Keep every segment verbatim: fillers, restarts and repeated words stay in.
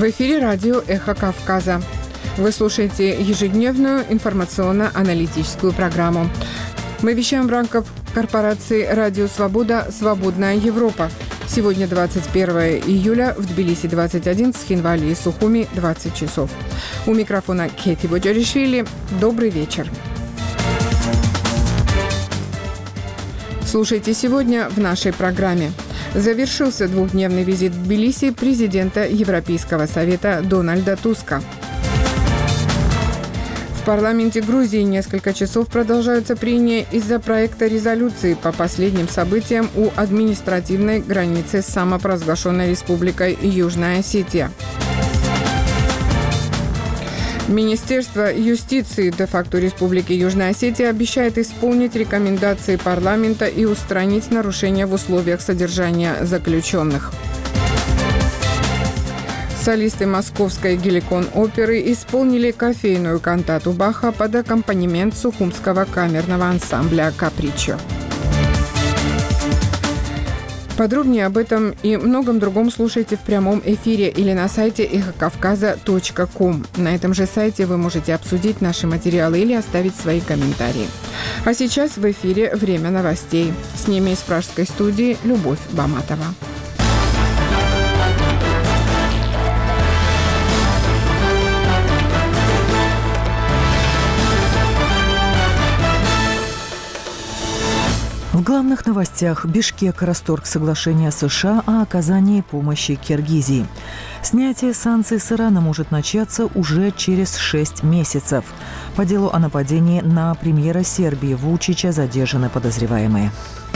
В эфире радио «Эхо Кавказа». Вы слушаете ежедневную информационно-аналитическую программу. Мы вещаем в рамках корпорации «Радио Свобода. Свободная Европа». Сегодня двадцать первое июля, в Тбилиси двадцать один, в Схинвале и Сухуми двадцать часов. У микрофона Кети Боджаришвили. Добрый вечер. Слушайте сегодня в нашей программе. Завершился двухдневный визит в Тбилиси президента Европейского совета Дональда Туска. В парламенте Грузии несколько часов продолжаются прения из-за проекта резолюции по последним событиям у административной границы с самопровозглашенной республикой Южная Осетия. Министерство юстиции де-факто Республики Южная Осетия обещает исполнить рекомендации парламента и устранить нарушения в условиях содержания заключенных. Солисты Московской Геликон-оперы исполнили кофейную кантату Баха под аккомпанемент Сухумского камерного ансамбля «Капричо». Подробнее об этом и многом другом слушайте в прямом эфире или на сайте эхо кавказа точка ком. На этом же сайте вы можете обсудить наши материалы или оставить свои комментарии. А сейчас в эфире «Время новостей». С ними из пражской студии Любовь Баматова. В главных новостях: Бишкек расторг соглашение США о оказании помощи Киргизии. Снятие санкций с Ирана может начаться уже через шесть месяцев. По делу о нападении на премьера Сербии Вучича задержаны подозреваемые.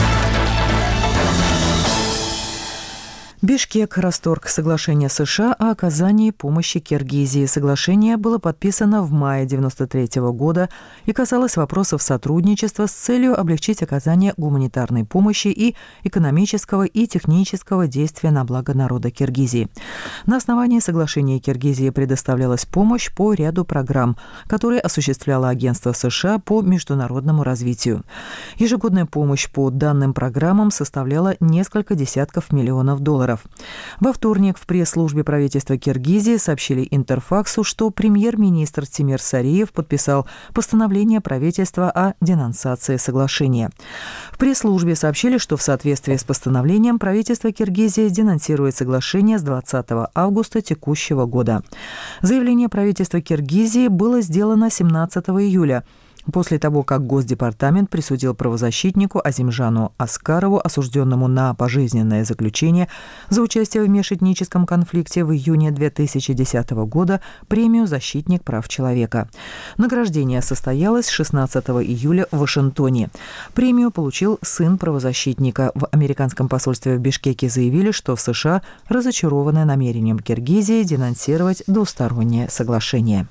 Бишкек расторг соглашение США о оказании помощи Киргизии. Соглашение было подписано в мае девяносто третьего года и касалось вопросов сотрудничества с целью облегчить оказание гуманитарной помощи и экономического и технического действия на благо народа Киргизии. На основании соглашения Киргизии предоставлялась помощь по ряду программ, которые осуществляло агентство США по международному развитию. Ежегодная помощь по данным программам составляла несколько десятков миллионов долларов. Во вторник в пресс-службе правительства Киргизии сообщили Интерфаксу, что премьер-министр Тимир Сариев подписал постановление правительства о денонсации соглашения. В пресс-службе сообщили, что в соответствии с постановлением правительство Киргизии денонсирует соглашение с двадцатого августа текущего года. Заявление правительства Киргизии было сделано семнадцатого июля. После того, как Госдепартамент присудил правозащитнику Азимжану Аскарову, осужденному на пожизненное заключение за участие в межэтническом конфликте в июне две тысячи десятого года, премию «Защитник прав человека». Награждение состоялось шестнадцатого июля в Вашингтоне. Премию получил сын правозащитника. В американском посольстве в Бишкеке заявили, что в США разочарованы намерением Киргизии денонсировать двустороннее соглашение.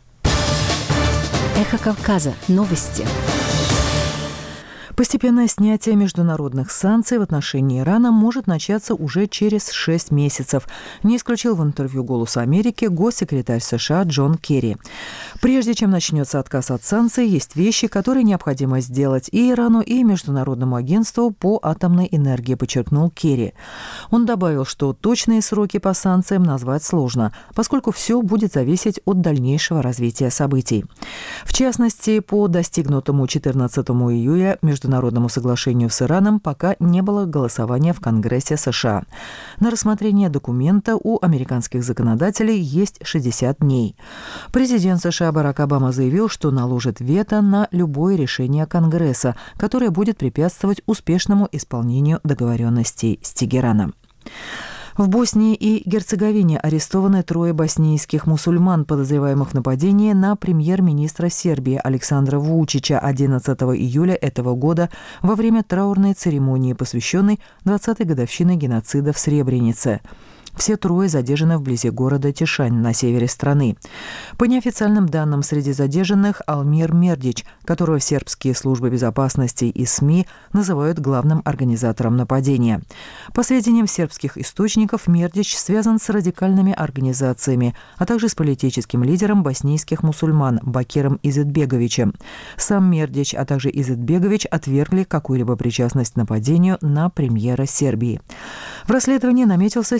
Эхо Кавказа. Новости. Постепенное снятие международных санкций в отношении Ирана может начаться уже через шесть месяцев, не исключил в интервью «Голосу Америки» госсекретарь США Джон Керри. Прежде чем начнется отказ от санкций, есть вещи, которые необходимо сделать и Ирану, и Международному агентству по атомной энергии, подчеркнул Керри. Он добавил, что точные сроки по санкциям назвать сложно, поскольку все будет зависеть от дальнейшего развития событий. В частности, по достигнутому четырнадцатого июля между Международному соглашению с Ираном пока не было голосования в Конгрессе США. На рассмотрение документа у американских законодателей есть шестьдесят дней. Президент США Барак Обама заявил, что наложит вето на любое решение Конгресса, которое будет препятствовать успешному исполнению договоренностей с Тегераном. В Боснии и Герцеговине арестованы трое боснийских мусульман, подозреваемых в нападении на премьер-министра Сербии Александра Вучича одиннадцатого июля этого года во время траурной церемонии, посвященной двадцатой годовщине геноцида в Сребренице. Все трое задержаны вблизи города Тишань на севере страны. По неофициальным данным, среди задержанных Алмир Мердич, которого сербские службы безопасности и СМИ называют главным организатором нападения. По сведениям сербских источников, Мердич связан с радикальными организациями, а также с политическим лидером боснийских мусульман Бакиром Изетбеговичем. Сам Мердич, а также Изетбегович отвергли какую-либо причастность к нападению на премьера Сербии. В расследовании наметился серьезный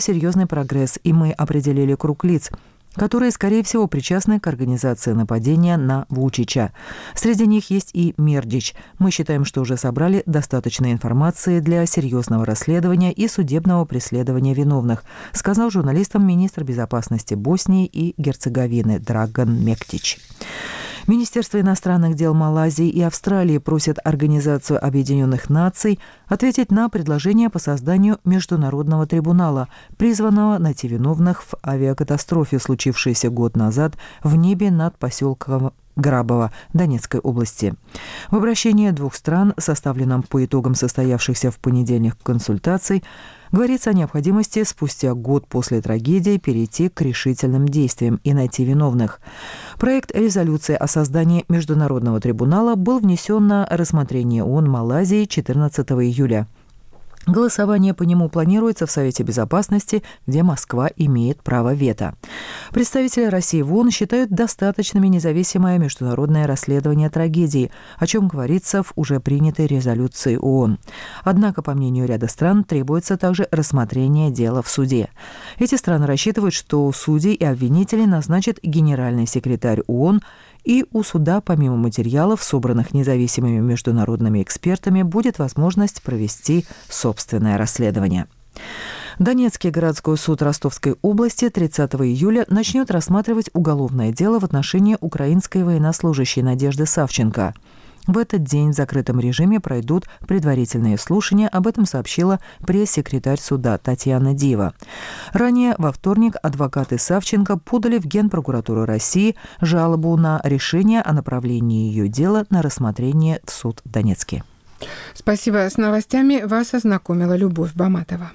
прогресс, и мы определили круг лиц, которые, скорее всего, причастны к организации нападения на Вучича. Среди них есть и Мердич. Мы считаем, что уже собрали достаточно информации для серьезного расследования и судебного преследования виновных, сказал журналистам министр безопасности Боснии и Герцеговины Драган Мектич. Министерство иностранных дел Малайзии и Австралии просят Организацию Объединенных Наций ответить на предложение по созданию международного трибунала, призванного найти виновных в авиакатастрофе, случившейся год назад в небе над поселком Грабово Донецкой области. В обращении двух стран, составленном по итогам состоявшихся в понедельник консультаций, говорится о необходимости спустя год после трагедии перейти к решительным действиям и найти виновных. Проект резолюции о создании международного трибунала был внесен на рассмотрение ООН Малайзии четырнадцатого июля. Голосование по нему планируется в Совете Безопасности, где Москва имеет право вето. Представители России в ООН считают достаточными независимое международное расследование трагедии, о чем говорится в уже принятой резолюции ООН. Однако, по мнению ряда стран, требуется также рассмотрение дела в суде. Эти страны рассчитывают, что судей и обвинителей назначит генеральный секретарь ООН, и у суда, помимо материалов, собранных независимыми международными экспертами, будет возможность провести собственное расследование. Донецкий городской суд Ростовской области тридцатого июля начнет рассматривать уголовное дело в отношении украинской военнослужащей Надежды Савченко. В этот день в закрытом режиме пройдут предварительные слушания, об этом сообщила пресс-секретарь суда Татьяна Дива. Ранее, во вторник, адвокаты Савченко подали в Генпрокуратуру России жалобу на решение о направлении ее дела на рассмотрение в суд в Донецке. Спасибо. С новостями вас ознакомила Любовь Баматова.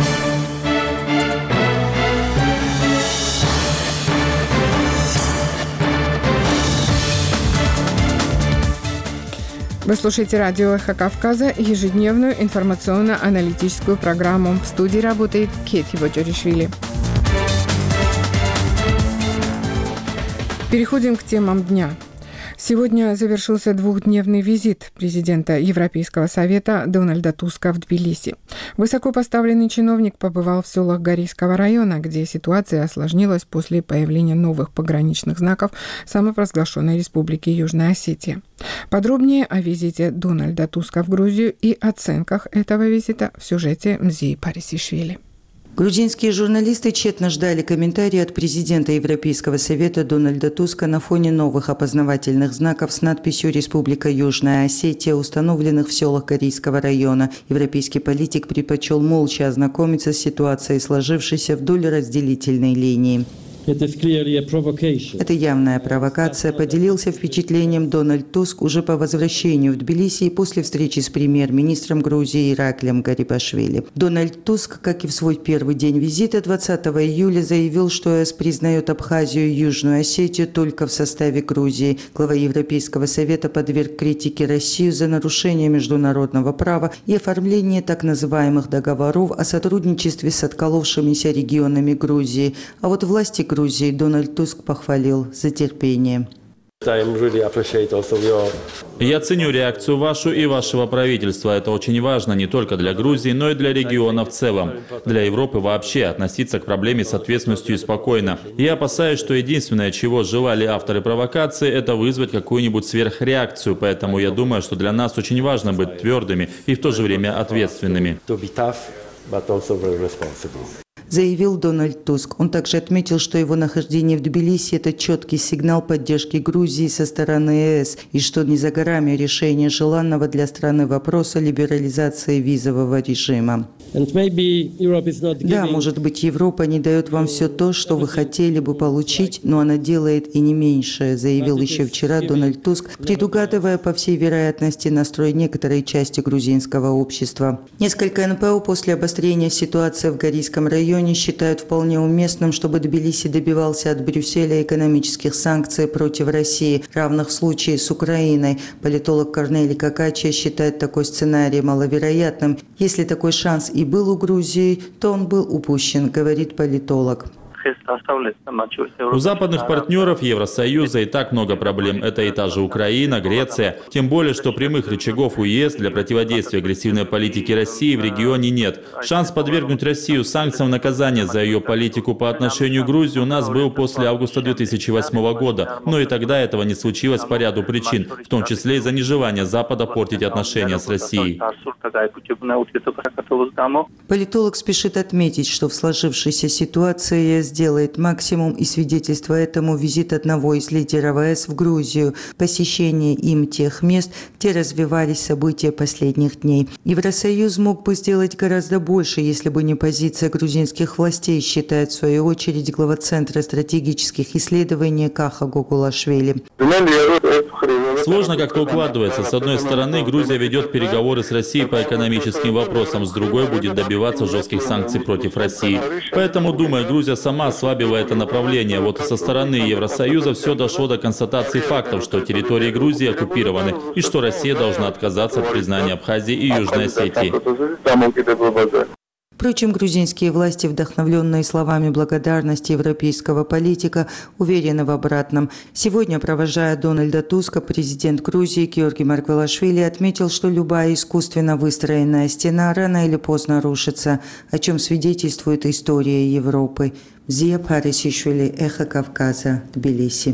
Вы слушаете радио «Эхо Кавказа», ежедневную информационно-аналитическую программу. В студии работает Кети Боджоришвили. Переходим к темам дня. Сегодня завершился двухдневный визит президента Европейского совета Дональда Туска в Тбилиси. Высокопоставленный чиновник побывал в селах Горийского района, где ситуация осложнилась после появления новых пограничных знаков самопровозглашенной Республики Южная Осетия. Подробнее о визите Дональда Туска в Грузию и оценках этого визита в сюжете Мзии Парисишвили. Грузинские журналисты тщетно ждали комментарии от президента Европейского совета Дональда Туска на фоне новых опознавательных знаков с надписью «Республика Южная Осетия», установленных в селах Горийского района. Европейский политик предпочел молча ознакомиться с ситуацией, сложившейся вдоль разделительной линии. Это явная провокация, поделился впечатлением Дональд Туск уже по возвращению в Тбилиси и после встречи с премьер-министром Грузии Ираклием Гарибашвили. Дональд Туск, как и в свой первый день визита двадцатого июля, заявил, что ЕС признает Абхазию и Южную Осетию только в составе Грузии. Глава Европейского совета подверг критике Россию за нарушение международного права и оформление так называемых договоров о сотрудничестве с отколовшимися регионами Грузии. А вот власти Грузии Дональд Туск похвалил за терпение. Я ценю реакцию вашу и вашего правительства. Это очень важно не только для Грузии, но и для региона в целом. Для Европы вообще относиться к проблеме с ответственностью и спокойно. Я опасаюсь, что единственное, чего желали авторы провокации, это вызвать какую-нибудь сверхреакцию. Поэтому я думаю, что для нас очень важно быть твердыми и в то же время ответственными. Заявил Дональд Туск. Он также отметил, что его нахождение в Тбилиси – это четкий сигнал поддержки Грузии со стороны ЕС, и что не за горами решение желанного для страны вопроса либерализации визового режима. Да, может быть, Европа не дает вам все то, что вы хотели бы получить, но она делает и не меньшее, заявил еще вчера Дональд Туск, предугадывая, по всей вероятности, настрой некоторой части грузинского общества. Несколько эн пэ о после обострения ситуации в Горийском районе считают вполне уместным, чтобы Тбилиси добивался от Брюсселя экономических санкций против России, равных в случае с Украиной. Политолог Корнелий Какачия считает такой сценарий маловероятным. Если такой шанс и был у Грузии, то он был упущен, говорит политолог. У западных партнеров Евросоюза и так много проблем. Это и та же Украина, Греция. Тем более, что прямых рычагов у ЕС для противодействия агрессивной политике России в регионе нет. Шанс подвергнуть Россию санкциям наказания за ее политику по отношению к Грузии у нас был после августа две тысячи восьмого года. Но и тогда этого не случилось по ряду причин, в том числе из-за нежелания Запада портить отношения с Россией. Политолог спешит отметить, что в сложившейся ситуации ЕС делает максимум, и свидетельство этому визит одного из лидеров ЕС в Грузию, посещение им тех мест, где развивались события последних дней. Евросоюз мог бы сделать гораздо больше, если бы не позиция грузинских властей, считает в свою очередь глава Центра стратегических исследований Каха Гогулашвили. Сложно как-то укладывается. С одной стороны, Грузия ведет переговоры с Россией по экономическим вопросам, с другой будет добиваться жестких санкций против России. Поэтому, думаю, Грузия сама ослабила это направление. Вот со стороны Евросоюза все дошло до констатации фактов, что территории Грузии оккупированы и что Россия должна отказаться от признания Абхазии и Южной Осетии. Впрочем, грузинские власти, вдохновленные словами благодарности европейского политика, уверены в обратном. Сегодня, провожая Дональда Туска, президент Грузии Георгий Маргвелашвили отметил, что любая искусственно выстроенная стена рано или поздно рушится, о чем свидетельствует история Европы. Зия Парисишвили, Эхо Кавказа, Тбилиси.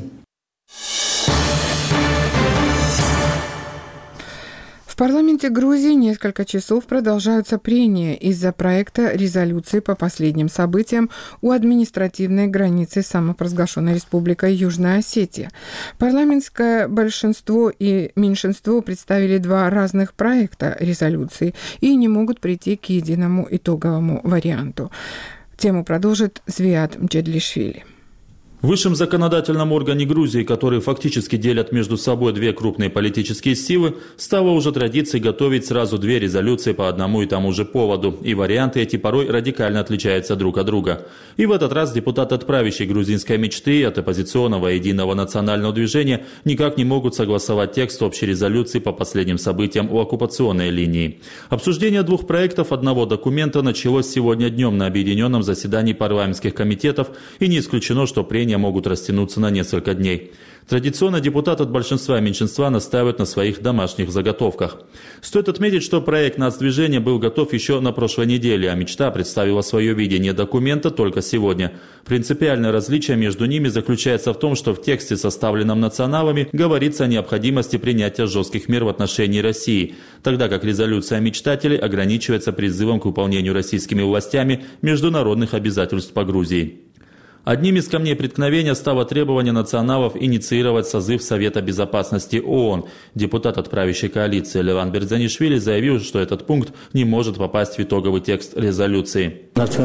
В парламенте Грузии несколько часов продолжаются прения из-за проекта резолюции по последним событиям у административной границы самопровозглашенной республикой Южная Осетия. Парламентское большинство и меньшинство представили два разных проекта резолюции и не могут прийти к единому итоговому варианту. Тему продолжит Звиат Мджедлишвили. В высшем законодательном органе Грузии, который фактически делят между собой две крупные политические силы, стало уже традицией готовить сразу две резолюции по одному и тому же поводу, и варианты эти порой радикально отличаются друг от друга. И в этот раз депутаты от правящей грузинской мечты, от оппозиционного единого национального движения никак не могут согласовать текст общей резолюции по последним событиям у оккупационной линии. Обсуждение двух проектов одного документа началось сегодня днем на объединенном заседании парламентских комитетов, и не исключено, что прения могут растянуться на несколько дней. Традиционно депутаты от большинства и меньшинства настаивают на своих домашних заготовках. Стоит отметить, что проект нацдвижения был готов еще на прошлой неделе, а мечта представила свое видение документа только сегодня. Принципиальное различие между ними заключается в том, что в тексте, составленном националами, говорится о необходимости принятия жестких мер в отношении России, тогда как резолюция мечтателей ограничивается призывом к выполнению российскими властями международных обязательств по Грузии. Одним из камней преткновения стало требование националов инициировать созыв Совета безопасности ООН. Депутат от правящей коалиции Леван Берзанишвили заявил, что этот пункт не может попасть в итоговый текст резолюции.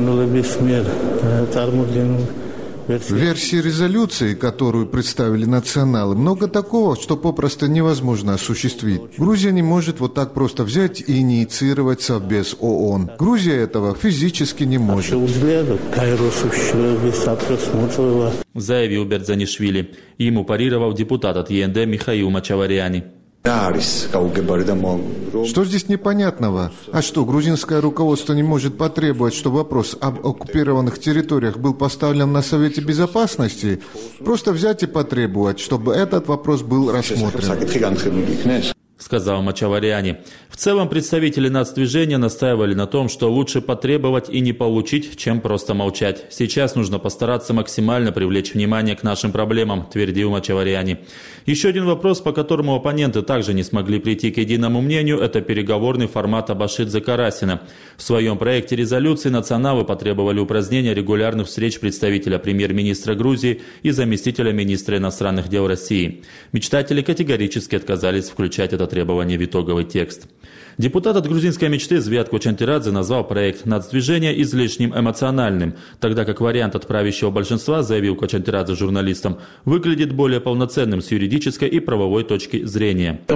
В версии резолюции, которую представили националы, много такого, что попросту невозможно осуществить. Грузия не может вот так просто взять и инициировать Совбез ООН. Грузия этого физически не может. Заявил Берзанишвили. Ему парировал депутат от ЕНД Михаил Мачаваряни. Что здесь непонятного? А что, грузинское руководство не может потребовать, чтобы вопрос об оккупированных территориях был поставлен на Совете Безопасности? Просто взять и потребовать, чтобы этот вопрос был рассмотрен. Сказал Мачаваряни. В целом представители нацдвижения настаивали на том, что лучше потребовать и не получить, чем просто молчать. Сейчас нужно постараться максимально привлечь внимание к нашим проблемам, твердил Мачаваряни. Еще один вопрос, по которому оппоненты также не смогли прийти к единому мнению, это переговорный формат Абашидзе Карасина. В своем проекте резолюции националы потребовали упразднения регулярных встреч представителя премьер-министра Грузии и заместителя министра иностранных дел России. Мечтатели категорически отказались включать это требование в итоговый текст. Депутат от грузинской мечты Звиат Кочантирадзе назвал проект нацдвижения излишним эмоциональным, тогда как вариант от правящего большинства, заявил Кочантирадзе журналистам, выглядит более полноценным с юридической и правовой точки зрения. В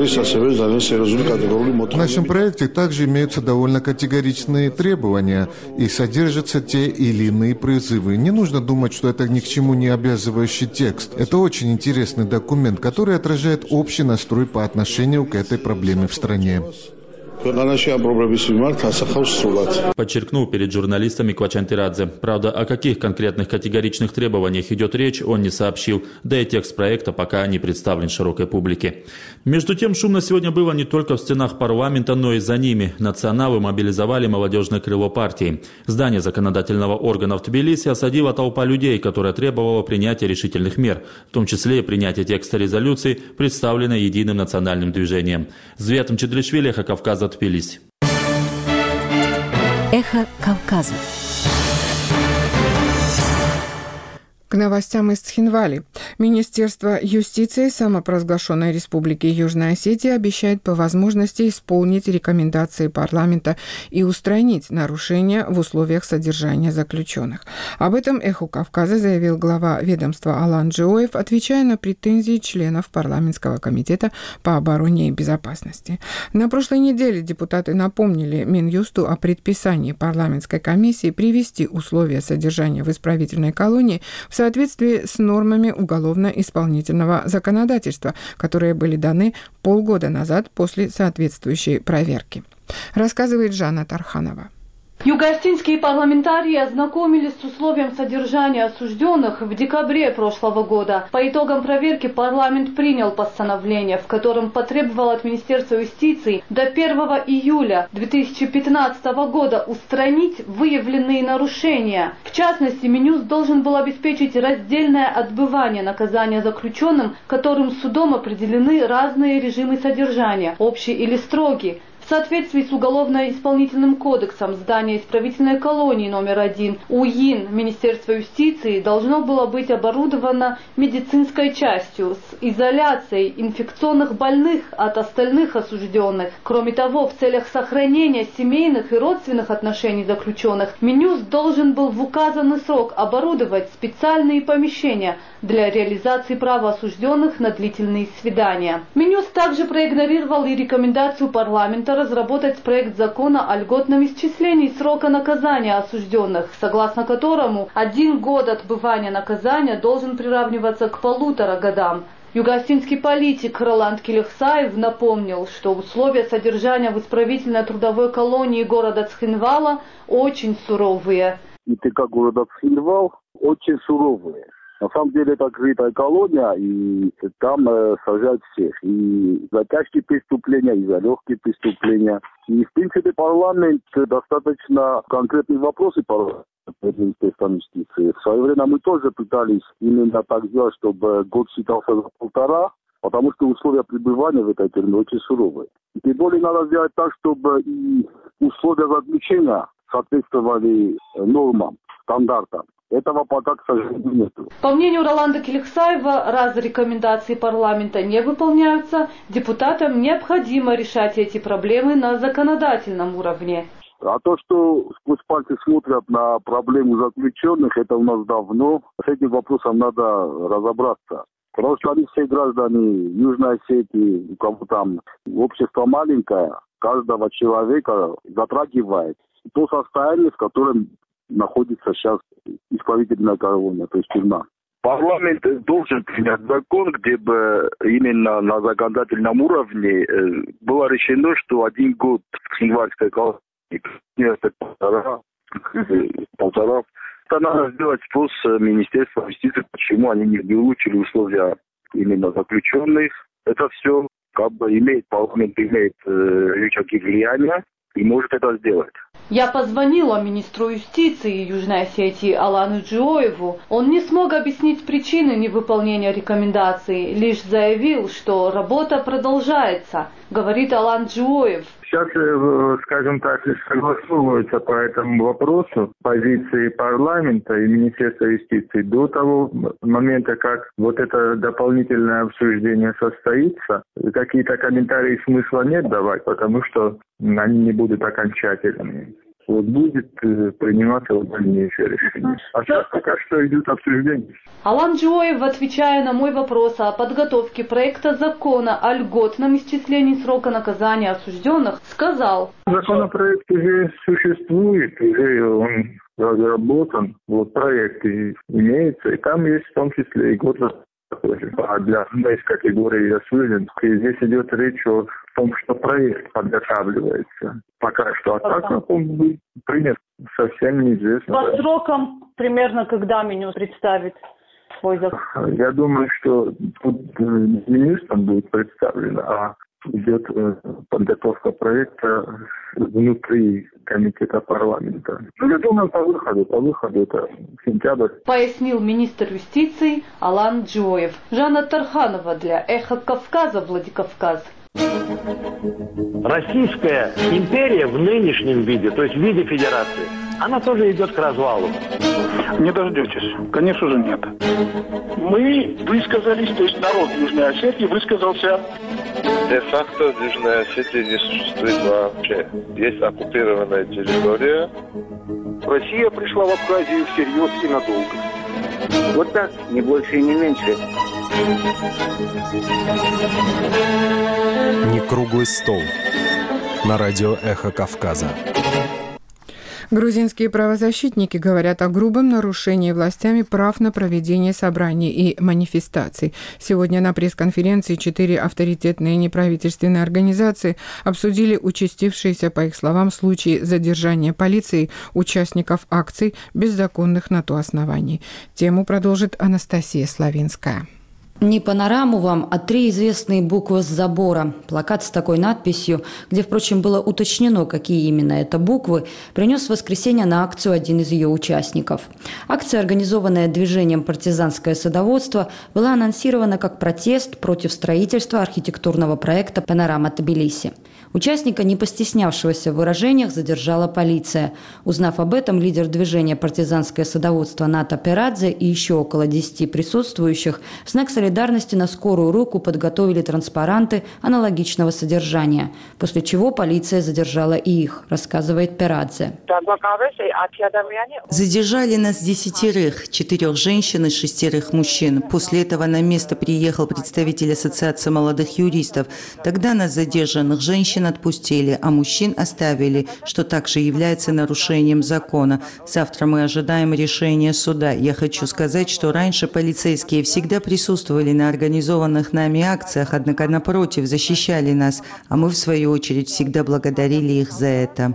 нашем проекте также имеются довольно категоричные требования и содержатся те или иные призывы. Не нужно думать, что это ни к чему не обязывающий текст. Это очень интересный документ, который отражает общий настрой по отношению к этой проблеме в стране. Подчеркнул перед журналистами Квачантирадзе. Правда, о каких конкретных категоричных требованиях идет речь, он не сообщил, да и текст проекта пока не представлен широкой публике. Между тем, шумно сегодня было не только в стенах парламента, но и за ними. Националы мобилизовали молодежное крыло партии. Здание законодательного органа в Тбилиси осадила толпа людей, которая требовала принятия решительных мер, в том числе и принятия текста резолюции, представленной Единым национальным движением. Звет Мчедришвили, Эхо Кавказа, Тбилиси. Эхо Кавказа. К новостям из Цхинвали. Министерство юстиции самопровозглашенной Республики Южная Осетия обещает по возможности исполнить рекомендации парламента и устранить нарушения в условиях содержания заключенных. Об этом «Эху Кавказа» заявил глава ведомства Алан Джиоев, отвечая на претензии членов парламентского комитета по обороне и безопасности. На прошлой неделе депутаты напомнили Минюсту о предписании парламентской комиссии привести условия содержания в исправительной колонии в соответствии с нормами уголовно-исполнительного законодательства, которые были даны полгода назад после соответствующей проверки. Рассказывает Жанна Тарханова. Юго-осетинские парламентарии ознакомились с условием содержания осужденных в декабре прошлого года. По итогам проверки парламент принял постановление, в котором потребовал от Министерства юстиции до первого июля две тысячи пятнадцатого года устранить выявленные нарушения. В частности, Минюст должен был обеспечить раздельное отбывание наказания заключенным, которым судом определены разные режимы содержания, общий или строгий. В соответствии с Уголовно-исполнительным кодексом здание исправительной колонии номер один УИН Министерства юстиции должно было быть оборудовано медицинской частью с изоляцией инфекционных больных от остальных осужденных. Кроме того, в целях сохранения семейных и родственных отношений заключенных, Минюст должен был в указанный срок оборудовать специальные помещения для реализации права осужденных на длительные свидания. Минюст также проигнорировал и рекомендацию парламента разработать проект закона о льготном исчислении срока наказания осужденных, согласно которому один год отбывания наказания должен приравниваться к полутора годам. Юго-осетинский политик Роланд Килихсаев напомнил, что условия содержания в исправительной трудовой колонии города Цхинвала очень суровые. И ты как города Цхинвал очень суровые. На самом деле это открытая колония, и там э, сажают всех. И за тяжкие преступления, и за легкие преступления. И, в принципе, парламент достаточно конкретные вопросы по Министерству юстиции. В свое время мы тоже пытались именно так сделать, чтобы год считался за полтора, потому что условия пребывания в этой тюрьме очень суровые. И тем более надо сделать так, чтобы и условия заключения соответствовали нормам, стандартам. Этого пока, к сожалению, нет. По мнению Роланда Килихсаева, раз рекомендации парламента не выполняются, депутатам необходимо решать эти проблемы на законодательном уровне. А то, что сквозь пальцы смотрят на проблему заключенных, это у нас давно. С этим вопросом надо разобраться. Потому что они все граждане Южной Осетии, у кого там общество маленькое, каждого человека затрагивает то состояние, в котором находится сейчас исправительная колония, то есть тюрьма. Парламент должен принять закон, где бы именно на законодательном уровне было решено, что один год в Цхинвальской колонии, это полтора, полтора. Это надо сделать спрос Министерства юстиции, почему они не улучшили условия именно заключенных. Это все как бы имеет, парламент имеет рычаги влияния и может это сделать. Я позвонила министру юстиции Южной Осетии Алану Джиоеву. Он не смог объяснить причины невыполнения рекомендаций, лишь заявил, что работа продолжается, говорит Алан Джиоев. Сейчас, скажем так, согласовываются по этому вопросу позиции парламента и Министерства юстиции до того момента, как вот это дополнительное обсуждение состоится. Какие-то комментарии смысла нет давать, потому что они не будут окончательными. Вот будет э, приниматься дальнейшее решение. А сейчас пока что идет обсуждение. Алан Джиоев, отвечая на мой вопрос о подготовке проекта закона о льготном исчислении срока наказания осужденных, сказал: Законопроект уже существует, уже он разработан, вот проект имеется, и там есть в том числе и год такой же. А для одной из категорий осужденных здесь идет речь о том, что проект подготавливается. Пока что, а так он будет принят, совсем неизвестно. По срокам примерно когда меню представит свой закон? Я думаю, что тут министром будет представлено, а идет подготовка проекта внутри комитета парламента. Ну, я думаю, по выходу, по выходу это сентябрь. Пояснил министр юстиции Алан Джоев. Жанна Тарханова для «Эхо Кавказа», Владикавказ. Российская империя в нынешнем виде, то есть в виде федерации, она тоже идет к развалу. Не дождетесь. Конечно же, нет. Мы высказались, то есть народ Южной Осетии высказался. Де-факто в Южной Осетии не существует вообще. Есть оккупированная территория. Россия пришла в Абхазию всерьез и надолго. Вот так, не больше и не меньше. Не круглый стол. На радио «Эхо Кавказа». Грузинские правозащитники говорят о грубом нарушении властями прав на проведение собраний и манифестаций. Сегодня на пресс-конференции четыре авторитетные неправительственные организации обсудили участившиеся, по их словам, случаи задержания полицией участников акций без законных на то оснований. Тему продолжит Анастасия Славинская. Не панораму вам, а три известные буквы с забора. Плакат с такой надписью, где, впрочем, было уточнено, какие именно это буквы, принес в воскресенье на акцию один из ее участников. Акция, организованная движением «Партизанское садоводство», была анонсирована как протест против строительства архитектурного проекта «Панорама Тбилиси». Участника, не постеснявшегося в выражениях, задержала полиция. Узнав об этом, лидер движения «Партизанское садоводство» Ната Перадзе и еще около десяти присутствующих в знак солидарности на скорую руку подготовили транспаранты аналогичного содержания, после чего полиция задержала и их, рассказывает Перадзе. Задержали нас десятерых, четырех женщин и шестерых мужчин. После этого на место приехал представитель Ассоциации молодых юристов. Тогда нас, задержанных женщин, отпустили, а мужчин оставили, что также является нарушением закона. Завтра мы ожидаем решения суда. Я хочу сказать, что раньше полицейские всегда присутствовали на организованных нами акциях, однако напротив защищали нас, а мы в свою очередь всегда благодарили их за это.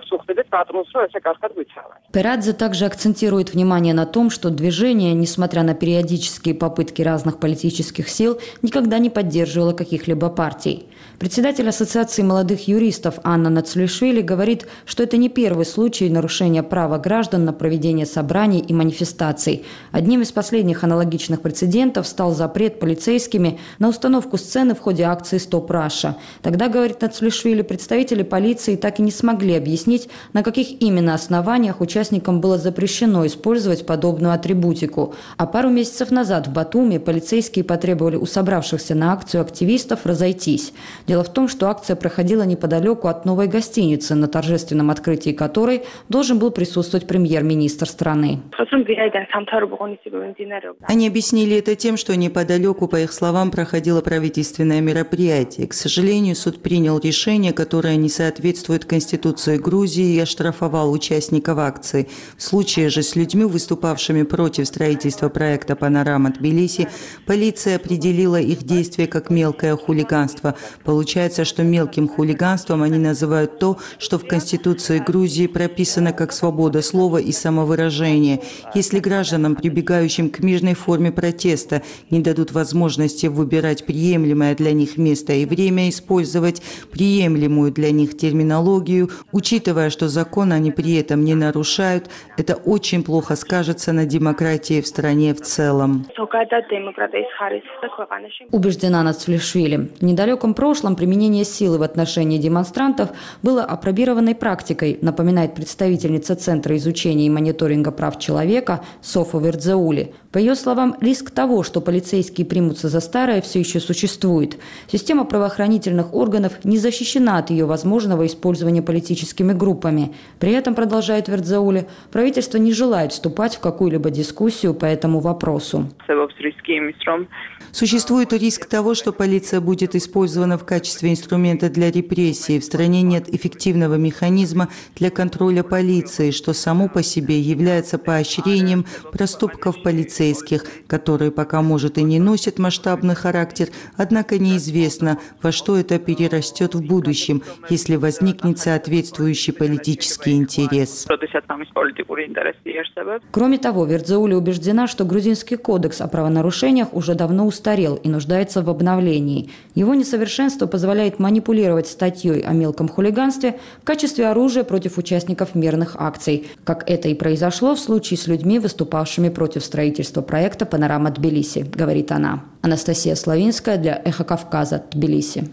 Перадзе также акцентирует внимание на том, что движение, несмотря на периодические попытки разных политических сил, никогда не поддерживало каких-либо партий. Председатель Ассоциации молодых юристов Анна Нацлишвили говорит, что это не первый случай нарушения права граждан на проведение собраний и манифестаций. Одним из последних аналогичных прецедентов стал запрет полицейскими на установку сцены в ходе акции «Стоп Раша». Тогда, говорит Нацлишвили, представители полиции так и не смогли объяснить, на каких именно основаниях участникам было запрещено использовать подобную атрибутику. А пару месяцев назад в Батуми полицейские потребовали у собравшихся на акцию активистов разойтись. Дело в том, что акция проходила неподалеку от новой гостиницы, на торжественном открытии которой должен был присутствовать премьер-министр страны. Они объяснили это тем, что неподалеку, по их словам, проходило правительственное мероприятие. К сожалению, суд принял решение, которое не соответствует Конституции Грузии, и оштрафовал участников акции. В случае же с людьми, выступавшими против строительства проекта «Панорама Тбилиси», полиция определила их действия как мелкое хулиганство. Получается, что мелким хулиганством они называют то, что в Конституции Грузии прописано как свобода слова и самовыражения. Если гражданам, прибегающим к мирной форме протеста, не дадут возможности выбирать приемлемое для них место и время, использовать приемлемую для них терминологию, учитывая, что закон они при этом не нарушают, это очень плохо скажется на демократии в стране в целом. Убеждена Нацлишвили. В недалеком прошлом применение силы в отношении демонстрантов было апробированной практикой, напоминает представительница Центра изучения и мониторинга прав человека Софа Вердзеули. По ее словам, риск того, что полицейские примутся за старое, все еще существует. Система правоохранительных органов не защищена от ее возможного использования политическими группами. властями. При этом, продолжает Вердзаули, правительство не желает вступать в какую-либо дискуссию по этому вопросу. Существует риск того, что полиция будет использована в качестве инструмента для репрессий. В стране нет эффективного механизма для контроля полиции, что само по себе является поощрением проступков полицейских, которые пока, может, и не носят масштабный характер, однако неизвестно, во что это перерастет в будущем, если возникнет соответствующий политический интерес. Кроме того, Вердзаули убеждена, что грузинский кодекс о правонарушениях уже давно устарел и нуждается в обновлении. Его несовершенство позволяет манипулировать статьей о мелком хулиганстве в качестве оружия против участников мирных акций, как это и произошло в случае с людьми, выступавшими против строительства проекта «Панорама Тбилиси», говорит она. Анастасия Славинская для «Эхо Кавказа», Тбилиси.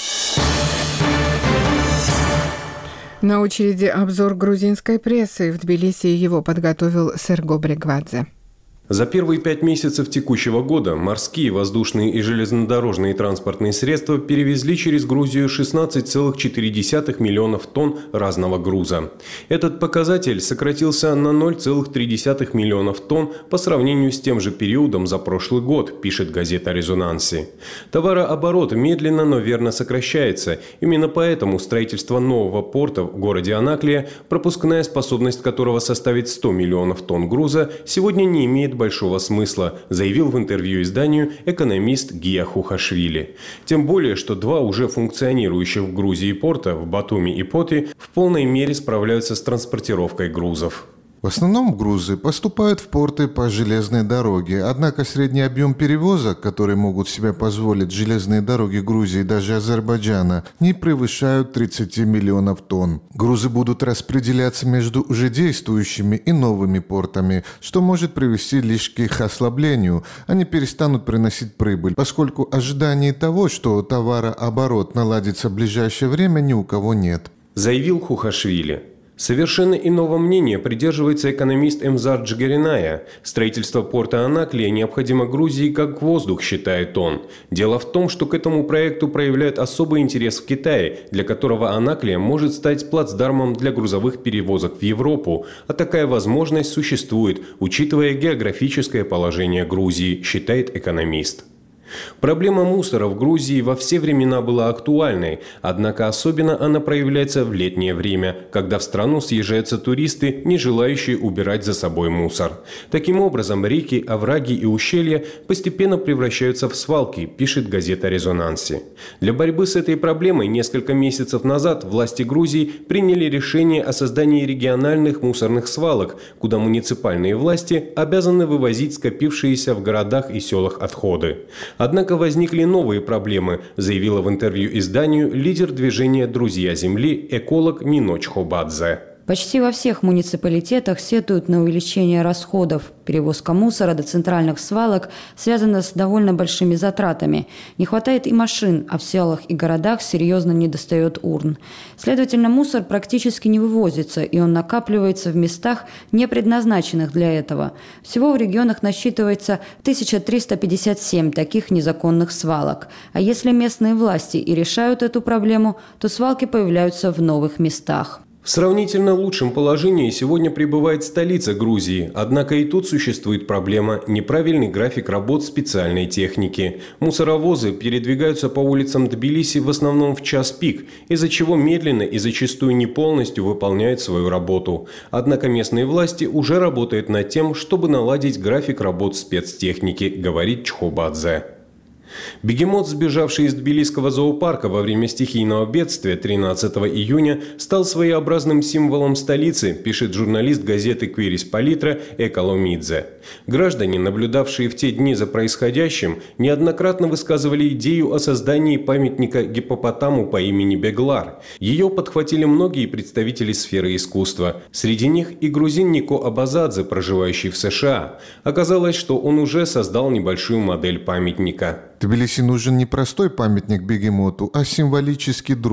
На очереди обзор грузинской прессы. В Тбилиси его подготовил Серго Брегвадзе. За первые пять месяцев текущего года морские, воздушные и железнодорожные транспортные средства перевезли через Грузию шестнадцать целых четыре десятых миллионов тонн разного груза. Этот показатель сократился на ноль целых три десятых миллионов тонн по сравнению с тем же периодом за прошлый год, пишет газета «Резонанси». Товарооборот медленно, но верно сокращается. Именно поэтому строительство нового порта в городе Анаклия, пропускная способность которого составит сто миллионов тонн груза, сегодня не имеет большого смысла, заявил в интервью изданию экономист Гия Хухашвили. Тем более, что два уже функционирующих в Грузии порта, в Батуми и Поти, в полной мере справляются с транспортировкой грузов. В основном грузы поступают в порты по железной дороге, однако средний объем перевозок, которые могут себе позволить железные дороги Грузии и даже Азербайджана, не превышают тридцать миллионов тонн. Грузы будут распределяться между уже действующими и новыми портами, что может привести лишь к их ослаблению. Они перестанут приносить прибыль, поскольку ожиданий того, что товарооборот наладится в ближайшее время, ни у кого нет. Заявил Хухашвили. Совершенно иного мнения придерживается экономист Эмзар Джигариная. Строительство порта Анаклия необходимо Грузии как воздух, считает он. Дело в том, что к этому проекту проявляют особый интерес в Китае, для которого Анаклия может стать плацдармом для грузовых перевозок в Европу. А такая возможность существует, учитывая географическое положение Грузии, считает экономист. Проблема мусора в Грузии во все времена была актуальной, однако особенно она проявляется в летнее время, когда в страну съезжаются туристы, не желающие убирать за собой мусор. Таким образом, реки, овраги и ущелья постепенно превращаются в свалки, пишет газета «Резонанси». Для борьбы с этой проблемой несколько месяцев назад власти Грузии приняли решение о создании региональных мусорных свалок, куда муниципальные власти обязаны вывозить скопившиеся в городах и селах отходы. Однако возникли новые проблемы, заявила в интервью изданию лидер движения «Друзья Земли» эколог Нино Чхобадзе. Почти во всех муниципалитетах сетуют на увеличение расходов. Перевозка мусора до центральных свалок связана с довольно большими затратами. Не хватает и машин, а в селах и городах серьезно недостает урн. Следовательно, мусор практически не вывозится, и он накапливается в местах, не предназначенных для этого. Всего в регионах насчитывается тысяча триста пятьдесят семь таких незаконных свалок. А если местные власти и решают эту проблему, то свалки появляются в новых местах. В сравнительно лучшем положении сегодня пребывает столица Грузии, однако и тут существует проблема – неправильный график работ специальной техники. Мусоровозы передвигаются по улицам Тбилиси в основном в час пик, из-за чего медленно и зачастую не полностью выполняют свою работу. Однако местные власти уже работают над тем, чтобы наладить график работ спецтехники, говорит Чхобадзе. Бегемот, сбежавший из тбилисского зоопарка во время стихийного бедствия тринадцатого июня, стал своеобразным символом столицы, пишет журналист газеты «Квирис Палитра» Эколомидзе. Граждане, наблюдавшие в те дни за происходящим, неоднократно высказывали идею о создании памятника гиппопотаму по имени Беглар. Ее подхватили многие представители сферы искусства. Среди них и грузин Нико Абазадзе, проживающий в США. Оказалось, что он уже создал небольшую модель памятника. Тбилиси нужен не простой памятник бегемоту, а символический друг.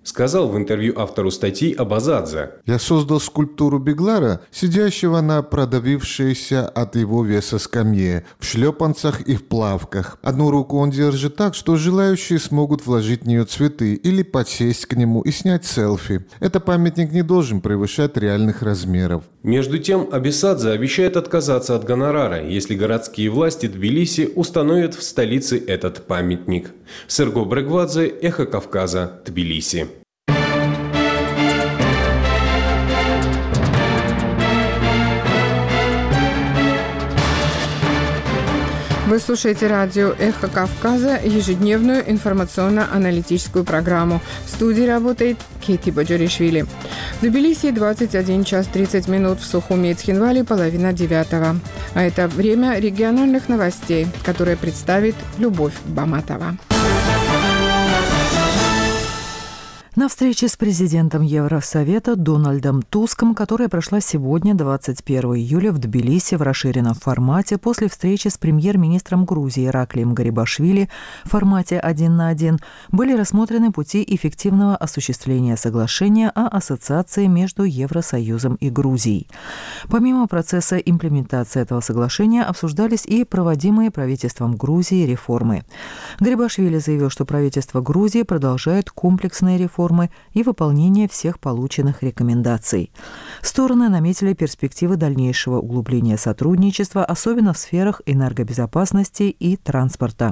сказал в интервью автору статьи Абазадзе. «Я создал скульптуру Беглара, сидящего на продавившейся от его веса скамье, в шлепанцах и в плавках. Одну руку он держит так, что желающие смогут вложить в нее цветы или подсесть к нему и снять селфи. Этот памятник не должен превышать реальных размеров». Между тем, Абисадзе обещает отказаться от гонорара, если городские власти Тбилиси установят в столице этот памятник. Серго Брегвадзе, Эхо Кавказа, Тбилиси. Вы слушаете радио «Эхо Кавказа», ежедневную информационно-аналитическую программу. В студии работает Кейти Баджоришвили. В Тбилиси двадцать один час тридцать минут, в Сухуми и Цхинвале половина девятого. А это время региональных новостей, которые представит Любовь Баматова. На встрече с президентом Евросовета Дональдом Туском, которая прошла сегодня, двадцать первого июля, в Тбилиси в расширенном формате, после встречи с премьер-министром Грузии Ираклием Гарибашвили в формате один на один, были рассмотрены пути эффективного осуществления соглашения о ассоциации между Евросоюзом и Грузией. Помимо процесса имплементации этого соглашения, обсуждались и проводимые правительством Грузии реформы. Гарибашвили заявил, что правительство Грузии продолжает комплексные реформы и выполнение всех полученных рекомендаций. Стороны наметили перспективы дальнейшего углубления сотрудничества, особенно в сферах энергобезопасности и транспорта,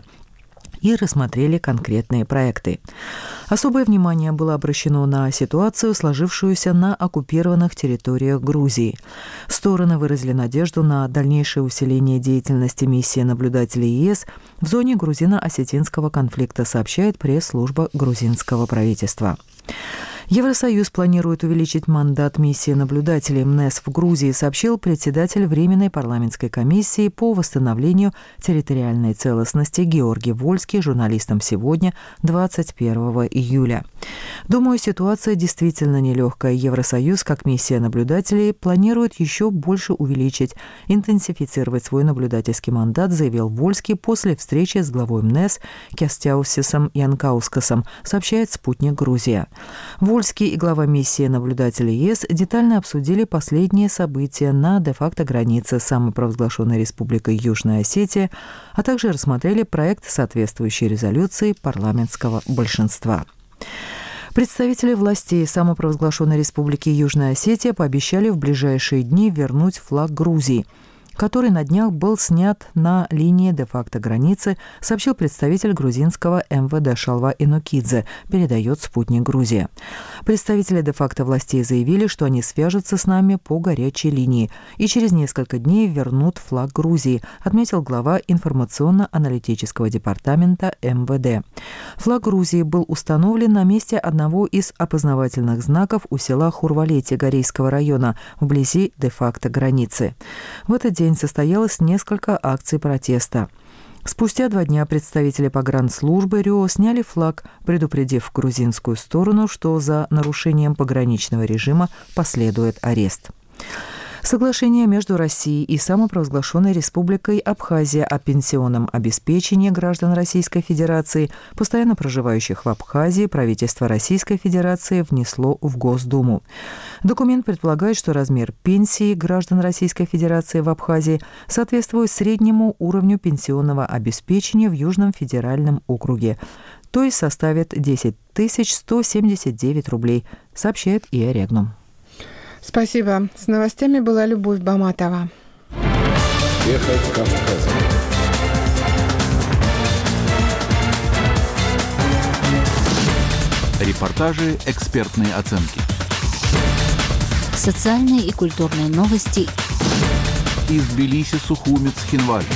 и рассмотрели конкретные проекты. Особое внимание было обращено на ситуацию, сложившуюся на оккупированных территориях Грузии. Стороны выразили надежду на дальнейшее усиление деятельности миссии наблюдателей ЕС в зоне грузино-осетинского конфликта, сообщает пресс-служба грузинского правительства. Евросоюз планирует увеличить мандат миссии наблюдателей МНЭС в Грузии, сообщил председатель Временной парламентской комиссии по восстановлению территориальной целостности Георгий Вольский журналистам сегодня, двадцать первого июля. «Думаю, ситуация действительно нелегкая. Евросоюз, как миссия наблюдателей, планирует еще больше увеличить, интенсифицировать свой наблюдательский мандат», заявил Вольский после встречи с главой МНЭС Кястяусисом Янкаускасом, сообщает «Спутник Грузия». Вольский и глава миссии наблюдателей ЕС детально обсудили последние события на де-факто границе с самопровозглашенной республикой Южная Осетия, а также рассмотрели проект соответствующей резолюции парламентского большинства. Представители властей самопровозглашенной республики Южная Осетия пообещали в ближайшие дни вернуть флаг Грузии, который на днях был снят на линии де-факто границы, сообщил представитель грузинского эм вэ дэ Шалва Инукидзе, передает «Спутник Грузия». Представители де-факто властей заявили, что они свяжутся с нами по горячей линии и через несколько дней вернут флаг Грузии, отметил глава информационно-аналитического департамента эм вэ дэ. Флаг Грузии был установлен на месте одного из опознавательных знаков у села Хурвалети Горейского района, вблизи де-факто границы. В этот день состоялось несколько акций протеста. Спустя два дня представители погранслужбы РИО сняли флаг, предупредив грузинскую сторону, что за нарушением пограничного режима последует арест. Соглашение между Россией и самопровозглашенной республикой Абхазия о пенсионном обеспечении граждан Российской Федерации, постоянно проживающих в Абхазии, правительство Российской Федерации внесло в Госдуму. Документ предполагает, что размер пенсии граждан Российской Федерации в Абхазии соответствует среднему уровню пенсионного обеспечения в Южном федеральном округе, то есть составит десять тысяч сто семьдесят девять рублей, сообщает ИА Регнум. Спасибо. С новостями была Любовь Баматова. Эхо Кавказа. Репортажи, экспертные оценки. Социальные и культурные новости. Из Тбилиси, Сухуми, Цхинваль.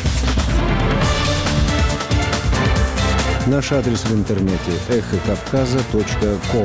Наш адрес в интернете эхо кавказа точка ком.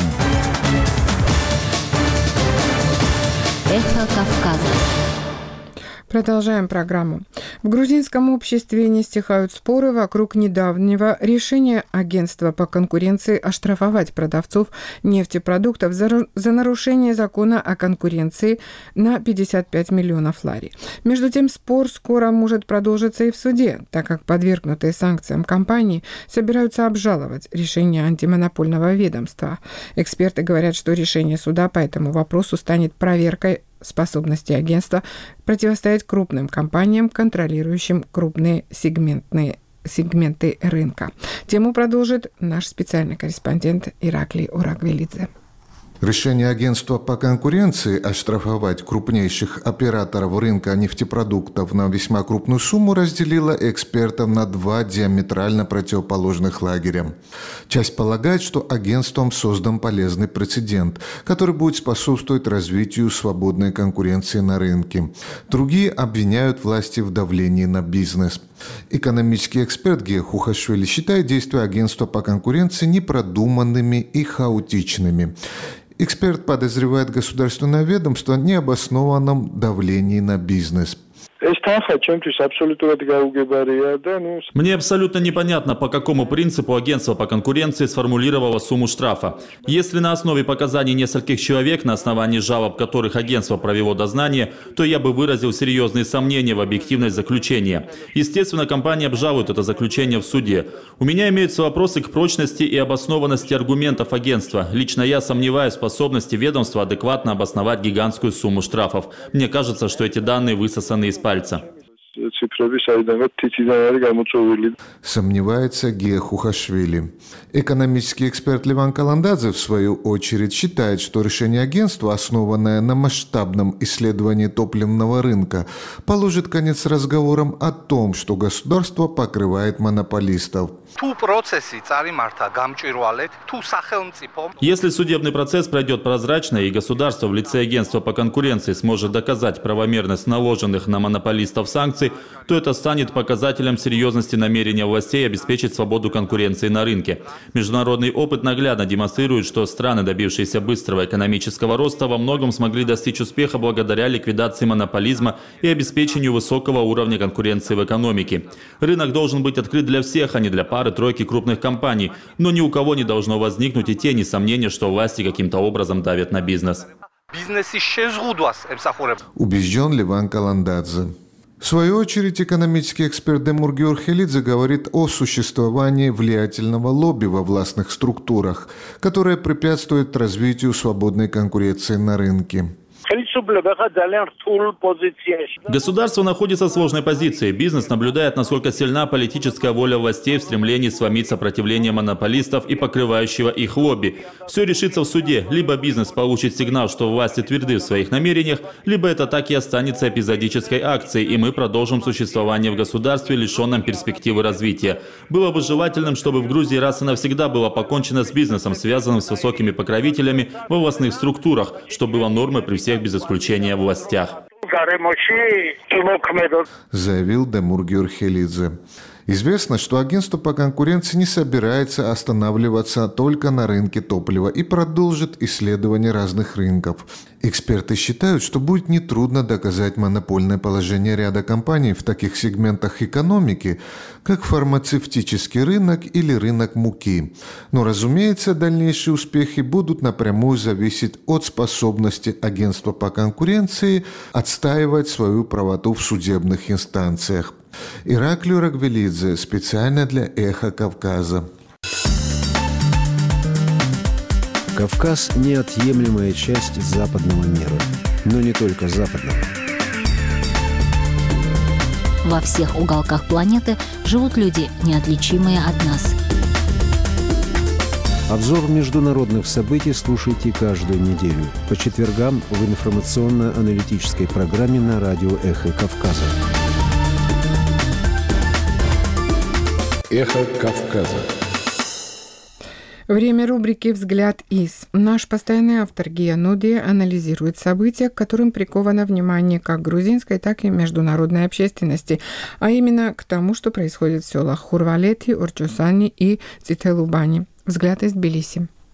Эхо Кавказа. Продолжаем программу. В грузинском обществе не стихают споры вокруг недавнего решения агентства по конкуренции оштрафовать продавцов нефтепродуктов за, за нарушение закона о конкуренции на пятьдесят пять миллионов лари. Между тем, спор скоро может продолжиться и в суде, так как подвергнутые санкциям компании собираются обжаловать решение антимонопольного ведомства. Эксперты говорят, что решение суда по этому вопросу станет проверкой способности агентства противостоять крупным компаниям, контролирующим крупные сегментные, сегменты рынка. Тему продолжит наш специальный корреспондент Ираклий Урагвелидзе. Решение агентства по конкуренции оштрафовать крупнейших операторов рынка нефтепродуктов на весьма крупную сумму разделило экспертов на два диаметрально противоположных лагеря. Часть полагает, что агентством создан полезный прецедент, который будет способствовать развитию свободной конкуренции на рынке. Другие обвиняют власти в давлении на бизнес. Экономический эксперт Гея Хухашвили считает действия агентства по конкуренции непродуманными и хаотичными. Эксперт подозревает государственное ведомство в необоснованном давлении на бизнес. Мне абсолютно непонятно, по какому принципу агентство по конкуренции сформулировало сумму штрафа. Если на основе показаний нескольких человек, на основании жалоб которых агентство провело дознание, то я бы выразил серьезные сомнения в объективность заключения. Естественно, компания обжалует это заключение в суде. У меня имеются вопросы к прочности и обоснованности аргументов агентства. Лично я сомневаюсь в способности ведомства адекватно обосновать гигантскую сумму штрафов. Мне кажется, что эти данные высосаны из пальца. Сомневается Гея Хухашвили. Экономический эксперт Леван Каландадзе, в свою очередь, считает, что решение агентства, основанное на масштабном исследовании топливного рынка, положит конец разговорам о том, что государство покрывает монополистов. Если судебный процесс пройдет прозрачно и государство в лице агентства по конкуренции сможет доказать правомерность наложенных на монополистов санкций, то это станет показателем серьезности намерения властей обеспечить свободу конкуренции на рынке. Международный опыт наглядно демонстрирует, что страны, добившиеся быстрого экономического роста, во многом смогли достичь успеха благодаря ликвидации монополизма и обеспечению высокого уровня конкуренции в экономике. Рынок должен быть открыт для всех, а не для пары-тройки крупных компаний, но ни у кого не должно возникнуть и тени сомнения, что власти каким-то образом давят на бизнес. Убежден Леван Каландадзе. В свою очередь, экономический эксперт Демур Георхелидзе говорит о существовании влиятельного лобби во властных структурах, которое препятствует развитию свободной конкуренции на рынке. Государство находится в сложной позиции. Бизнес наблюдает, насколько сильна политическая воля властей в стремлении сломить сопротивление монополистов и покрывающего их лобби. Все решится в суде. Либо бизнес получит сигнал, что власти тверды в своих намерениях, либо это так и останется эпизодической акцией, и мы продолжим существование в государстве, лишенном перспективы развития. Было бы желательным, чтобы в Грузии раз и навсегда было покончено с бизнесом, связанным с высокими покровителями во властных структурах, что было нормой при всех без исключения властях. Заявил Демур Георхелидзе. Известно, что агентство по конкуренции не собирается останавливаться только на рынке топлива и продолжит исследование разных рынков. Эксперты считают, что будет нетрудно доказать монопольное положение ряда компаний в таких сегментах экономики, как фармацевтический рынок или рынок муки. Но, разумеется, дальнейшие успехи будут напрямую зависеть от способности агентства по конкуренции отстаивать свою правоту в судебных инстанциях. Ираклий Урагвелидзе специально для «Эхо Кавказа». Кавказ – неотъемлемая часть западного мира, но не только западного. Во всех уголках планеты живут люди, неотличимые от нас. Обзор международных событий слушайте каждую неделю по четвергам в информационно-аналитической программе на радио «Эхо Кавказа». Эхо Кавказа. Время рубрики «Взгляд из». Наш постоянный автор Гия Нуди анализирует события, к которым приковано внимание как грузинской, так и международной общественности, а именно к тому, что происходит в селах Хурвалети, Орчусани и Цителубани. Взгляд из Тбилиси.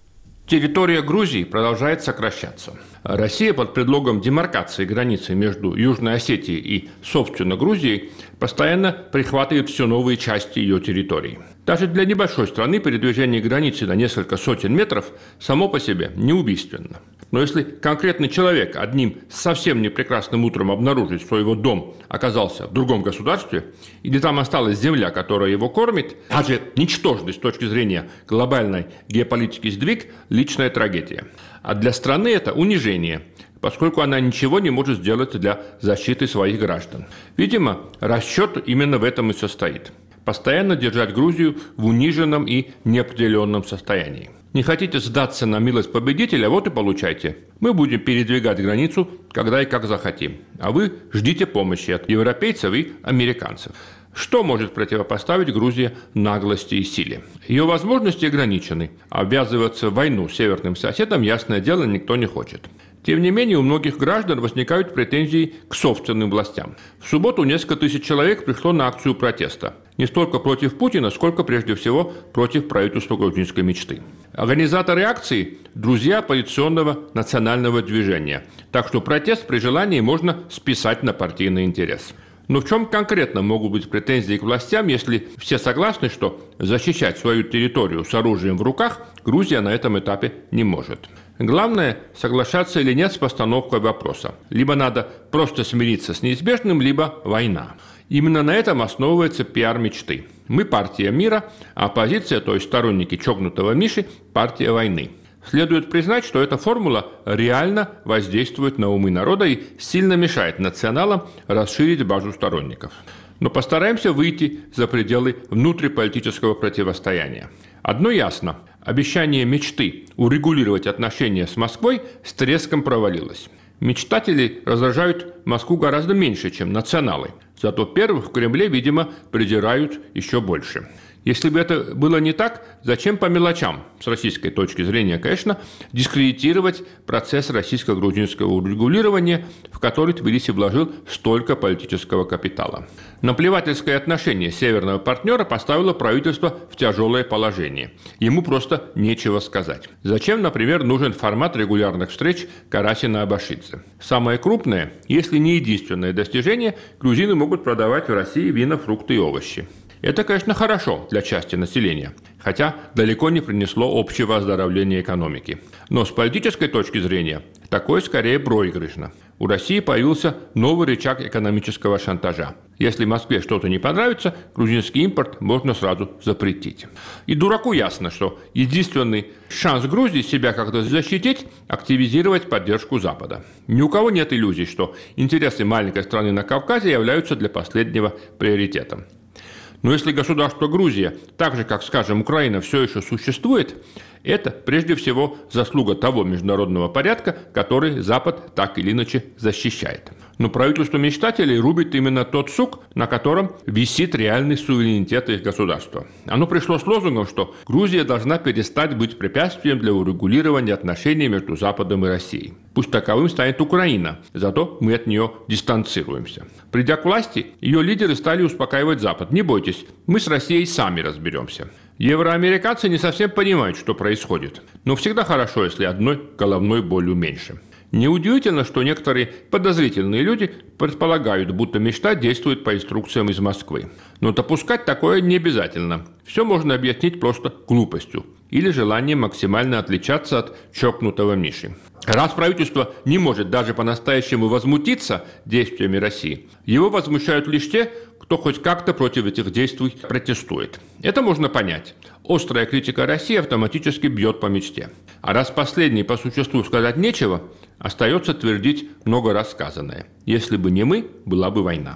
Территория Грузии продолжает сокращаться. Россия под предлогом демаркации границы между Южной Осетией и, собственно, Грузией постоянно прихватывает все новые части ее территории. Даже для небольшой страны передвижение границы на несколько сотен метров само по себе не убийственно. Но если конкретный человек одним совсем непрекрасным утром обнаружит, что его дом оказался в другом государстве, или там осталась земля, которая его кормит, даже ничтожный с точки зрения глобальной геополитики сдвиг – личная трагедия. А для страны это унижение, поскольку она ничего не может сделать для защиты своих граждан. Видимо, расчет именно в этом и состоит. Постоянно держать Грузию в униженном и неопределенном состоянии. Не хотите сдаться на милость победителя, вот и получайте. Мы будем передвигать границу, когда и как захотим. А вы ждите помощи от европейцев и американцев. Что может противопоставить Грузии наглости и силе? Ее возможности ограничены, а ввязываться в войну с северным соседом, ясное дело, никто не хочет. Тем не менее, у многих граждан возникают претензии к собственным властям. В субботу несколько тысяч человек пришло на акцию протеста. Не столько против Путина, сколько, прежде всего, против правительства грузинской мечты. Организаторы акции – друзья оппозиционного национального движения. Так что протест при желании можно списать на партийный интерес. Но в чем конкретно могут быть претензии к властям, если все согласны, что защищать свою территорию с оружием в руках Грузия на этом этапе не может? Главное – соглашаться или нет с постановкой вопроса. Либо надо просто смириться с неизбежным, либо война. Именно на этом основывается пиар мечты. Мы партия мира, а оппозиция, то есть сторонники чокнутого Миши, партия войны. Следует признать, что эта формула реально воздействует на умы народа и сильно мешает националам расширить базу сторонников. Но постараемся выйти за пределы внутриполитического противостояния. Одно ясно – обещание мечты урегулировать отношения с Москвой с треском провалилось. Мечтатели раздражают Москву гораздо меньше, чем националы. Зато первых в Кремле, видимо, придирают еще больше. Если бы это было не так, зачем по мелочам, с российской точки зрения, конечно, дискредитировать процесс российско-грузинского урегулирования, в который Тбилиси вложил столько политического капитала? Наплевательское отношение северного партнера поставило правительство в тяжелое положение. Ему просто нечего сказать. Зачем, например, нужен формат регулярных встреч Карасина-Абашидзе? Самое крупное, если не единственное достижение, грузины могут продавать в России вина, фрукты и овощи. Это, конечно, хорошо для части населения, хотя далеко не принесло общего оздоровления экономики. Но с политической точки зрения такое скорее проигрышно. У России появился новый рычаг экономического шантажа. Если Москве что-то не понравится, грузинский импорт можно сразу запретить. И дураку ясно, что единственный шанс Грузии себя как-то защитить – активизировать поддержку Запада. Ни у кого нет иллюзий, что интересы маленькой страны на Кавказе являются для последнего приоритетом. Но если государство Грузия, так же, как, скажем, Украина, все еще существует, это прежде всего заслуга того международного порядка, который Запад так или иначе защищает. Но правительство мечтателей рубит именно тот сук, на котором висит реальный суверенитет их государства. Оно пришло с лозунгом, что Грузия должна перестать быть препятствием для урегулирования отношений между Западом и Россией. Пусть таковым станет Украина, зато мы от нее дистанцируемся. Придя к власти, ее лидеры стали успокаивать Запад. Не бойтесь, мы с Россией сами разберемся. Евроамериканцы не совсем понимают, что происходит. Но всегда хорошо, если одной головной болью меньше. Неудивительно, что некоторые подозрительные люди предполагают, будто мечта действует по инструкциям из Москвы. Но допускать такое не обязательно. Все можно объяснить просто глупостью или желанием максимально отличаться от чокнутого Миши. Раз правительство не может даже по-настоящему возмутиться действиями России, его возмущают лишь те, кто хоть как-то против этих действий протестует. Это можно понять. Острая критика России автоматически бьет по мечте. А раз последней по существу сказать нечего, остается твердить много раз сказанное. Если бы не мы, была бы война.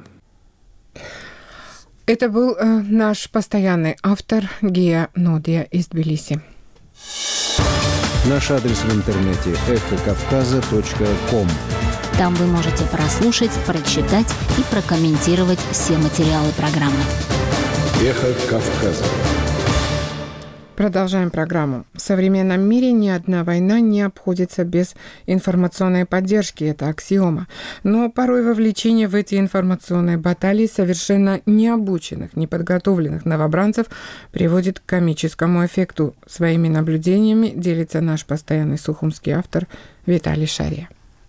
Это был э, наш постоянный автор Гия Нодия из Тбилиси. Наш адрес в интернете эхо кавказа точка ком. Там вы можете прослушать, прочитать и прокомментировать все материалы программы. Эхо Кавказа. Продолжаем программу. В современном мире ни одна война не обходится без информационной поддержки, это аксиома. Но порой вовлечение в эти информационные баталии совершенно необученных, неподготовленных новобранцев приводит к комическому эффекту. Своими наблюдениями делится наш постоянный сухумский автор Виталий Шария.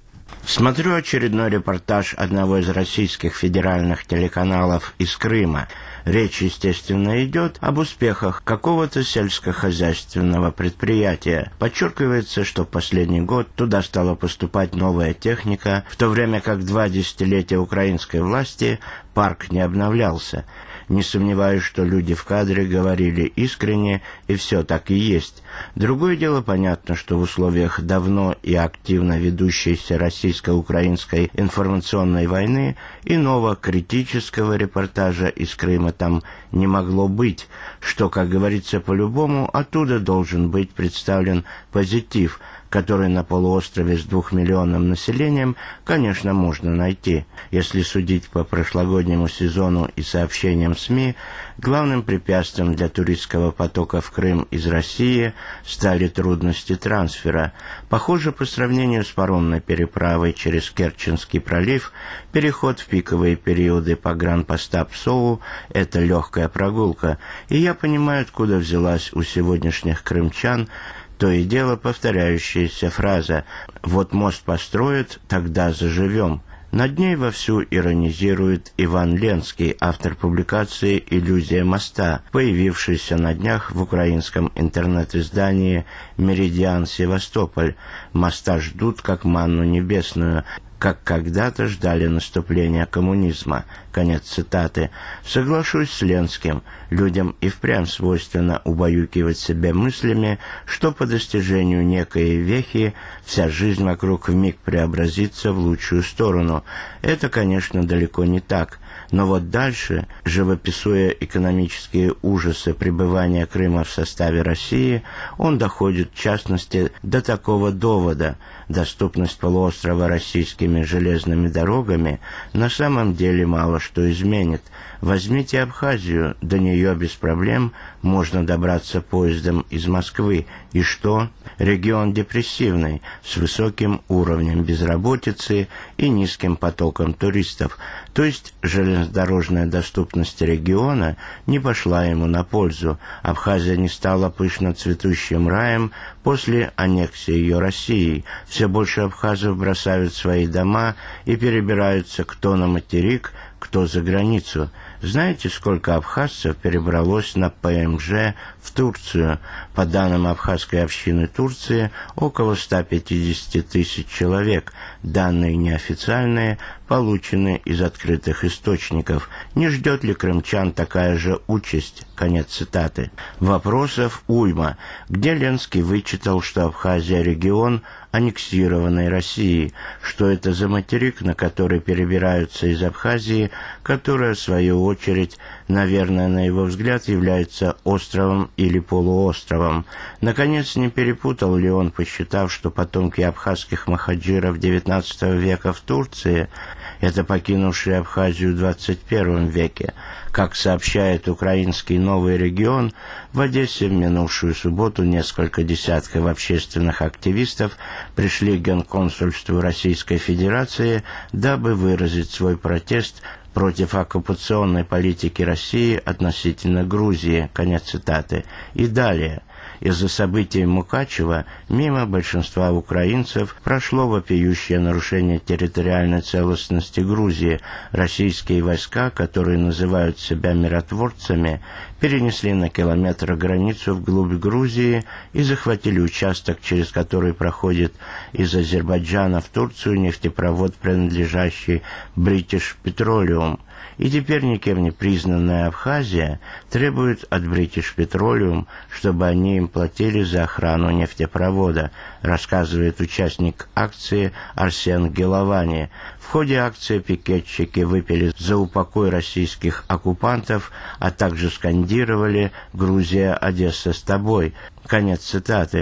Смотрю очередной репортаж одного из российских федеральных телеканалов из Крыма. Речь, естественно, идет об успехах какого-то сельскохозяйственного предприятия. Подчеркивается, что в последний год туда стала поступать новая техника, в то время как два десятилетия украинской власти парк не обновлялся. Не сомневаюсь, что люди в кадре говорили искренне, и все так и есть. Другое дело, понятно, что в условиях давно и активно ведущейся российско-украинской информационной войны иного критического репортажа из Крыма там не могло быть, что, как говорится, по-любому оттуда должен быть представлен позитив, который на полуострове с двухмиллионным населением, конечно, можно найти. Если судить по прошлогоднему сезону и сообщениям СМИ, главным препятствием для туристского потока в Крым из России стали трудности трансфера. Похоже, по сравнению с паромной переправой через Керченский пролив, переход в пиковые периоды погранпоста ПСОУ – это легкая прогулка. И я понимаю, откуда взялась у сегодняшних крымчан то и дело повторяющаяся фраза «Вот мост построят, тогда заживем». Над ней вовсю иронизирует Иван Ленский, автор публикации «Иллюзия моста», появившийся на днях в украинском интернет-издании «Меридиан Севастополь». Моста ждут как манну небесную, как когда-то ждали наступления коммунизма. Конец цитаты. Соглашусь с Ленским. Людям и впрямь свойственно убаюкивать себя мыслями, что по достижению некой вехи вся жизнь вокруг вмиг преобразится в лучшую сторону. Это, конечно, далеко не так. Но вот дальше, живописуя экономические ужасы пребывания Крыма в составе России, он доходит, в частности, до такого довода. Доступность полуострова российскими железными дорогами на самом деле мало что изменит. Возьмите Абхазию, до нее без проблем можно добраться поездом из Москвы. И что? Регион депрессивный, с высоким уровнем безработицы и низким потоком туристов. То есть железнодорожная доступность региона не пошла ему на пользу. Абхазия не стала пышно цветущим раем после аннексии ее Россией. Все больше абхазов бросают свои дома и перебираются кто на материк, кто за границу. Знаете, сколько абхазцев перебралось на ПМЖ в Турцию? По данным абхазской общины Турции, около ста пятидесяти тысяч человек. Данные неофициальные, получены из открытых источников. Не ждет ли крымчан такая же участь? Конец цитаты. Вопросов уйма. Где Ленский вычитал, что Абхазия – регион аннексированной России? Что это за материк, на который перебираются из Абхазии, которая, в свою очередь, наверное, на его взгляд, является островом или полуостровом? Наконец, не перепутал ли он, посчитав, что потомки абхазских махаджиров девятнадцатого века в Турции – это покинувшие Абхазию в двадцать первом веке? Как сообщает украинский «Новый регион», в Одессе в минувшую субботу несколько десятков общественных активистов пришли к Генконсульству Российской Федерации, дабы выразить свой протест против оккупационной политики России относительно Грузии. Конец цитаты. И далее. Из-за событий в Мукачево мимо большинства украинцев прошло вопиющее нарушение территориальной целостности Грузии. Российские войска, которые называют себя миротворцами, перенесли на километр границу вглубь Грузии и захватили участок, через который проходит из Азербайджана в Турцию нефтепровод, принадлежащий British Petroleum. И теперь никем не признанная Абхазия требует от British Petroleum, чтобы они им платили за охрану нефтепровода, рассказывает участник акции Арсен Геловани. В ходе акции пикетчики выпили за упокой российских оккупантов, а также скандировали «Грузия, Одесса с тобой». Конец цитаты.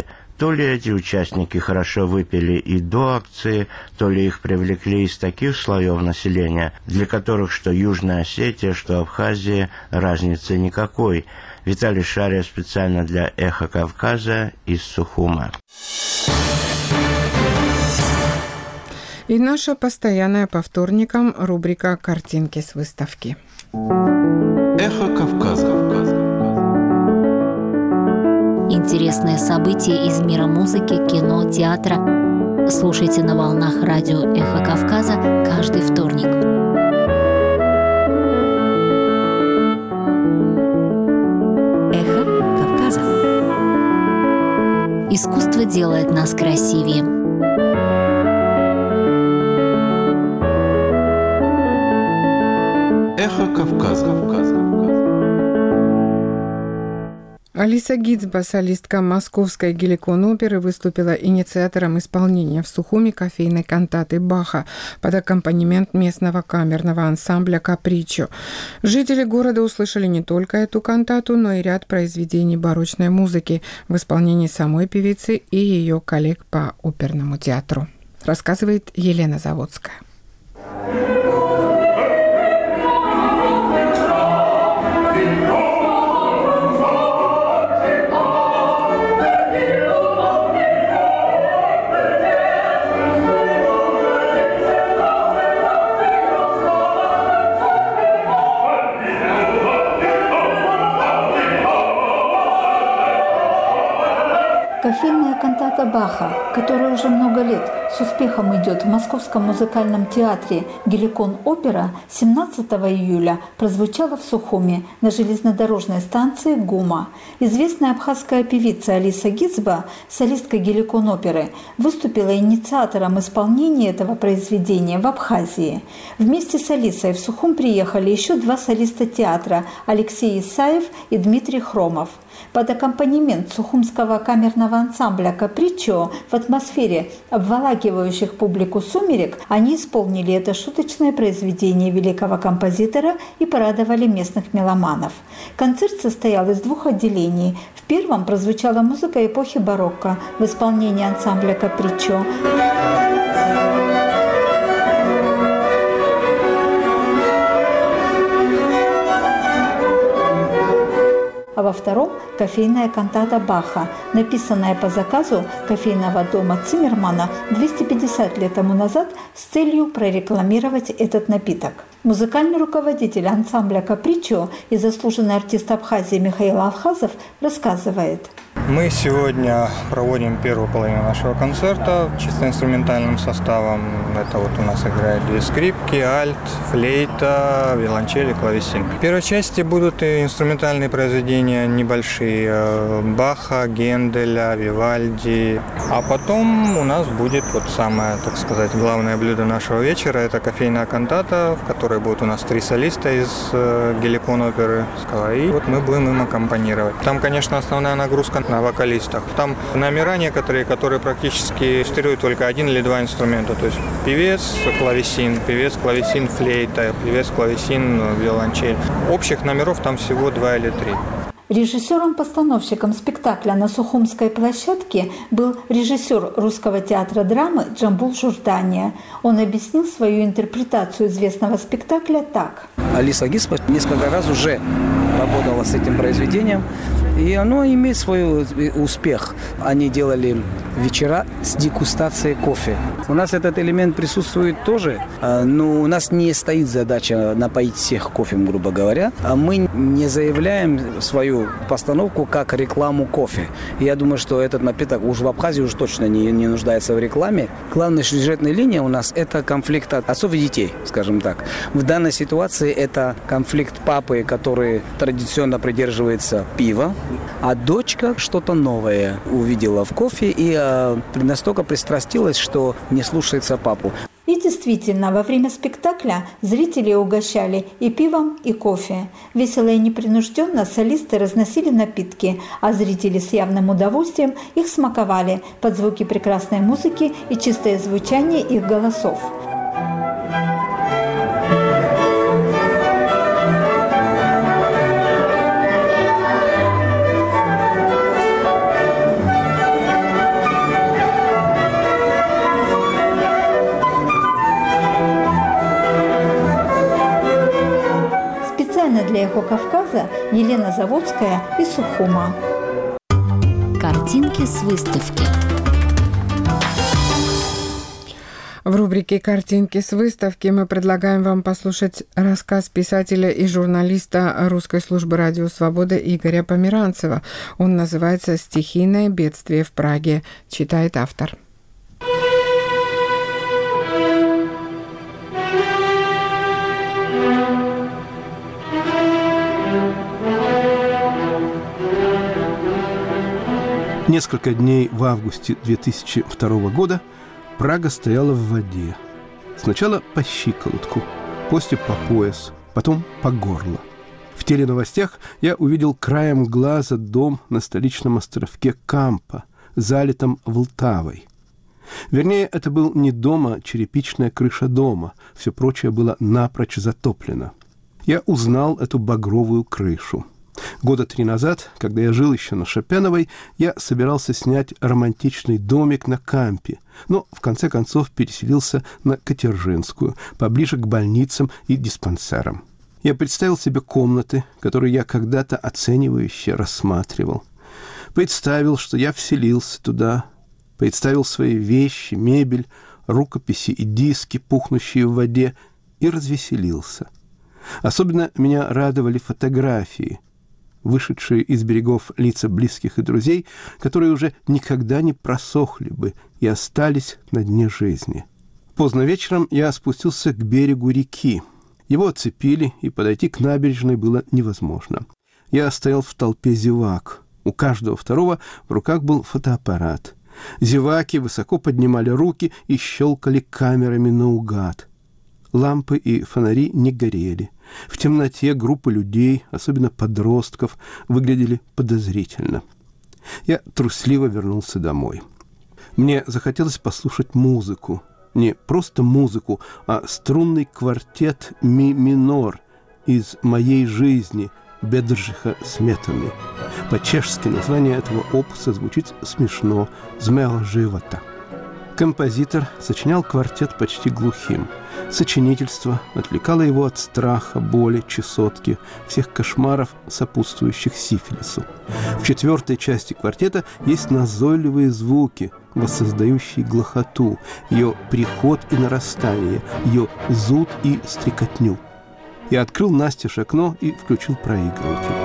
То ли эти участники хорошо выпили и до акции, то ли их привлекли из таких слоев населения, для которых что Южная Осетия, что Абхазия разницы никакой. Виталий Шария специально для «Эхо Кавказа» из Сухума. И наша постоянная по вторникам рубрика «Картинки с выставки». Эхо Кавказа. Интересные события из мира музыки, кино, театра. Слушайте на волнах радио «Эхо Кавказа» каждый вторник. Эхо Кавказа. Искусство делает нас красивее. Эхо Кавказа. Алиса Гицба, солистка Московской Геликон-оперы, выступила инициатором исполнения в Сухуме кофейной кантаты Баха под аккомпанемент местного камерного ансамбля «Капричо». Жители города услышали не только эту кантату, но и ряд произведений барочной музыки в исполнении самой певицы и ее коллег по оперному театру. Рассказывает Елена Заводская. Кофейная кантата Баха, которая уже много лет с успехом идет в Московском музыкальном театре «Геликон-опера», семнадцатого июля прозвучала в Сухуме на железнодорожной станции ГУМа. Известная абхазская певица Алиса Гицба, солистка «Геликон-оперы», выступила инициатором исполнения этого произведения в Абхазии. Вместе с Алисой в Сухум приехали еще два солиста театра – Алексей Исаев и Дмитрий Хромов. Под аккомпанемент сухумского камерного ансамбля «Капричо» в атмосфере обволакивающих публику сумерек они исполнили это шуточное произведение великого композитора и порадовали местных меломанов. Концерт состоял из двух отделений. В первом прозвучала музыка эпохи барокко в исполнении ансамбля «Капричо». А во втором – кофейная кантата Баха, написанная по заказу кофейного дома Циммермана двести пятьдесят лет тому назад с целью прорекламировать этот напиток. Музыкальный руководитель ансамбля «Капричо» и заслуженный артист Абхазии Михаил Алхазов рассказывает. Мы сегодня проводим первую половину нашего концерта чисто инструментальным составом. Это вот у нас играют две скрипки, альт, флейта, виолончель, клавесин. В первой части будут и инструментальные произведения небольшие – Баха, Генделя, Вивальди. А потом у нас будет вот самое, так сказать, главное блюдо нашего вечера – это кофейная кантата, в которой будут у нас три солиста из Геликон-оперы. И вот мы будем им аккомпанировать. Там, конечно, основная нагрузка на вокалистах. Там номера некоторые, которые практически стереют только один или два инструмента. То есть певец, клавесин, певец, клавесин, флейта, певец, клавесин, виолончель. Общих номеров там всего два или три. Режиссером-постановщиком спектакля на Сухумской площадке был режиссер Русского театра драмы Джамбул Журдания. Он объяснил свою интерпретацию известного спектакля так. Алиса Гицба несколько раз уже работала с этим произведением, и оно имеет свой успех. Они делали вечера с дегустацией кофе. У нас этот элемент присутствует тоже, но у нас не стоит задача напоить всех кофе, грубо говоря. Мы не заявляем свою постановку как рекламу кофе. Я думаю, что этот напиток уж в Абхазии уж точно не, не нуждается в рекламе. Главная сюжетная линия у нас – это конфликт отцов и детей, скажем так. В данной ситуации это конфликт папы, который традиционно придерживается пива, а дочка что-то новое увидела в кофе и э, настолько пристрастилась, что не слушается папу. И действительно, во время спектакля зрители угощали и пивом, и кофе. Весело и непринужденно солисты разносили напитки, а зрители с явным удовольствием их смаковали под звуки прекрасной музыки и чистое звучание их голосов. «Эхо Кавказа» Елена Заводская из Сухума. Картинки с выставки. В рубрике «Картинки с выставки» мы предлагаем вам послушать рассказ писателя и журналиста русской службы «Радио Свобода» Игоря Померанцева. Он называется «Стихийное бедствие в Праге». Читает автор. Несколько дней в августе две тысячи второго года Прага стояла в воде. Сначала по щиколотку, после по пояс, потом по горло. В теленовостях я увидел краем глаза дом на столичном островке Кампа, залитом Влтавой. Вернее, это был не дом, а черепичная крыша дома. Все прочее было напрочь затоплено. Я узнал эту багровую крышу. Года три назад, когда я жил еще на Шопеновой, я собирался снять романтичный домик на Кампе, но в конце концов переселился на Катержинскую, поближе к больницам и диспансерам. Я представил себе комнаты, которые я когда-то оценивающе рассматривал. Представил, что я вселился туда, представил свои вещи, мебель, рукописи и диски, пухнущие в воде, и развеселился. Особенно меня радовали фотографии, вышедшие из берегов лица близких и друзей, которые уже никогда не просохли бы и остались на дне жизни. Поздно вечером я спустился к берегу реки. Его оцепили, и подойти к набережной было невозможно. Я стоял в толпе зевак. У каждого второго в руках был фотоаппарат. Зеваки высоко поднимали руки и щелкали камерами наугад. Лампы и фонари не горели. В темноте группы людей, особенно подростков, выглядели подозрительно. Я трусливо вернулся домой. Мне захотелось послушать музыку. Не просто музыку, а струнный квартет ми минор из «Моей жизни» Бедржиха Сметаны. По-чешски название этого опуса звучит смешно «З мега живота». Композитор сочинял квартет почти глухим. Сочинительство отвлекало его от страха, боли, чесотки, всех кошмаров, сопутствующих сифилису. В четвертой части квартета есть назойливые звуки, воссоздающие глухоту, ее приход и нарастание, ее зуд и стрекотню. Я открыл настежь окно и включил проигрыватель.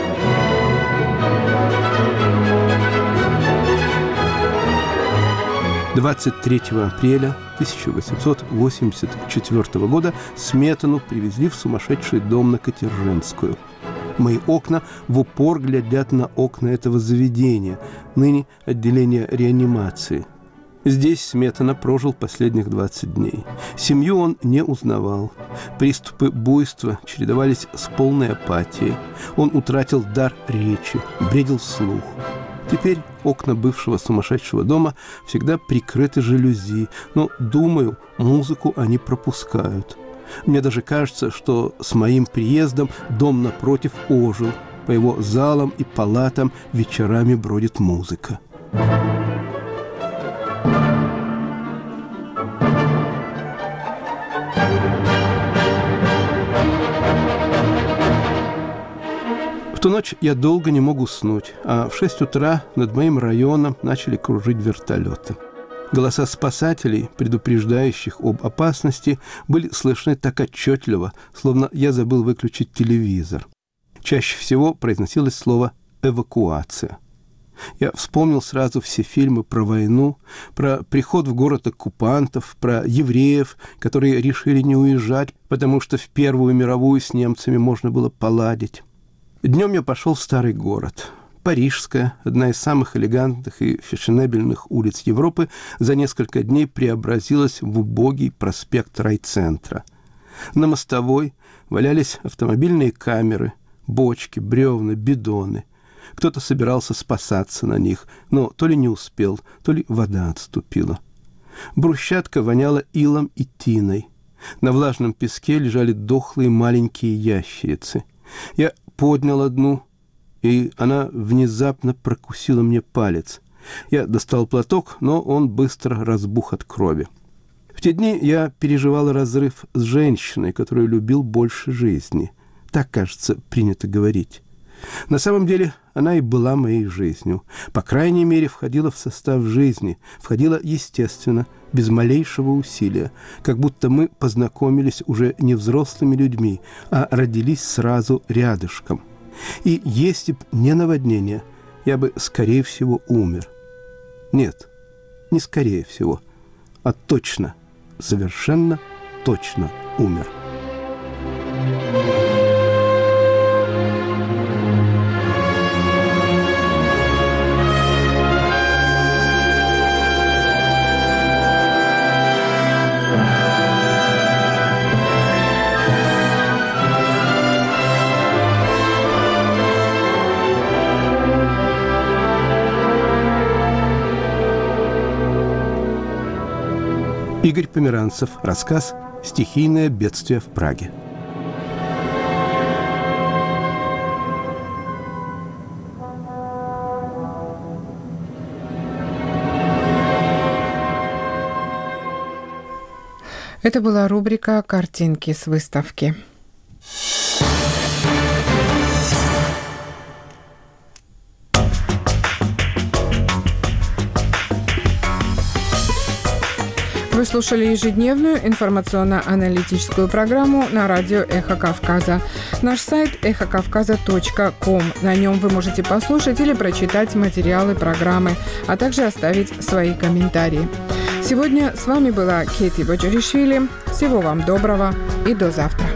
двадцать третьего апреля тысяча восемьсот восемьдесят четвёртого года Сметану привезли в сумасшедший дом на Катержинскую. Мои окна в упор глядят на окна этого заведения, ныне отделение реанимации. Здесь Сметана прожил последних двадцать дней. Семью он не узнавал. Приступы буйства чередовались с полной апатией. Он утратил дар речи, бредил вслух. Теперь окна бывшего сумасшедшего дома всегда прикрыты жалюзи, но, думаю, музыку они пропускают. Мне даже кажется, что с моим приездом дом напротив ожил. По его залам и палатам вечерами бродит музыка. В ту ночь я долго не мог уснуть, а в шесть утра над моим районом начали кружить вертолеты. Голоса спасателей, предупреждающих об опасности, были слышны так отчетливо, словно я забыл выключить телевизор. Чаще всего произносилось слово «эвакуация». Я вспомнил сразу все фильмы про войну, про приход в город оккупантов, про евреев, которые решили не уезжать, потому что в Первую мировую с немцами можно было поладить. Днем я пошел в старый город. Парижская, одна из самых элегантных и фешенебельных улиц Европы, за несколько дней преобразилась в убогий проспект райцентра. На мостовой валялись автомобильные камеры, бочки, бревна, бидоны. Кто-то собирался спасаться на них, но то ли не успел, то ли вода отступила. Брусчатка воняла илом и тиной. На влажном песке лежали дохлые маленькие ящерицы. Я поднял одну, и она внезапно прокусила мне палец. Я достал платок, но он быстро разбух от крови. В те дни я переживал разрыв с женщиной, которую любил больше жизни. Так, кажется, принято говорить. На самом деле она и была моей жизнью. По крайней мере, входила в состав жизни, входила естественно, без малейшего усилия, как будто мы познакомились уже не взрослыми людьми, а родились сразу рядышком. И если б не наводнение, я бы, скорее всего, умер. Нет, не скорее всего, а точно, совершенно точно умер. Игорь Померанцев. Рассказ «Стихийное бедствие в Праге». Это была рубрика «Картинки с выставки». Вы слушали ежедневную информационно-аналитическую программу на радио «Эхо Кавказа». Наш сайт эхо кавказа точка ком. На нем вы можете послушать или прочитать материалы программы, а также оставить свои комментарии. Сегодня с вами была Кети Боджаришвили. Всего вам доброго и до завтра.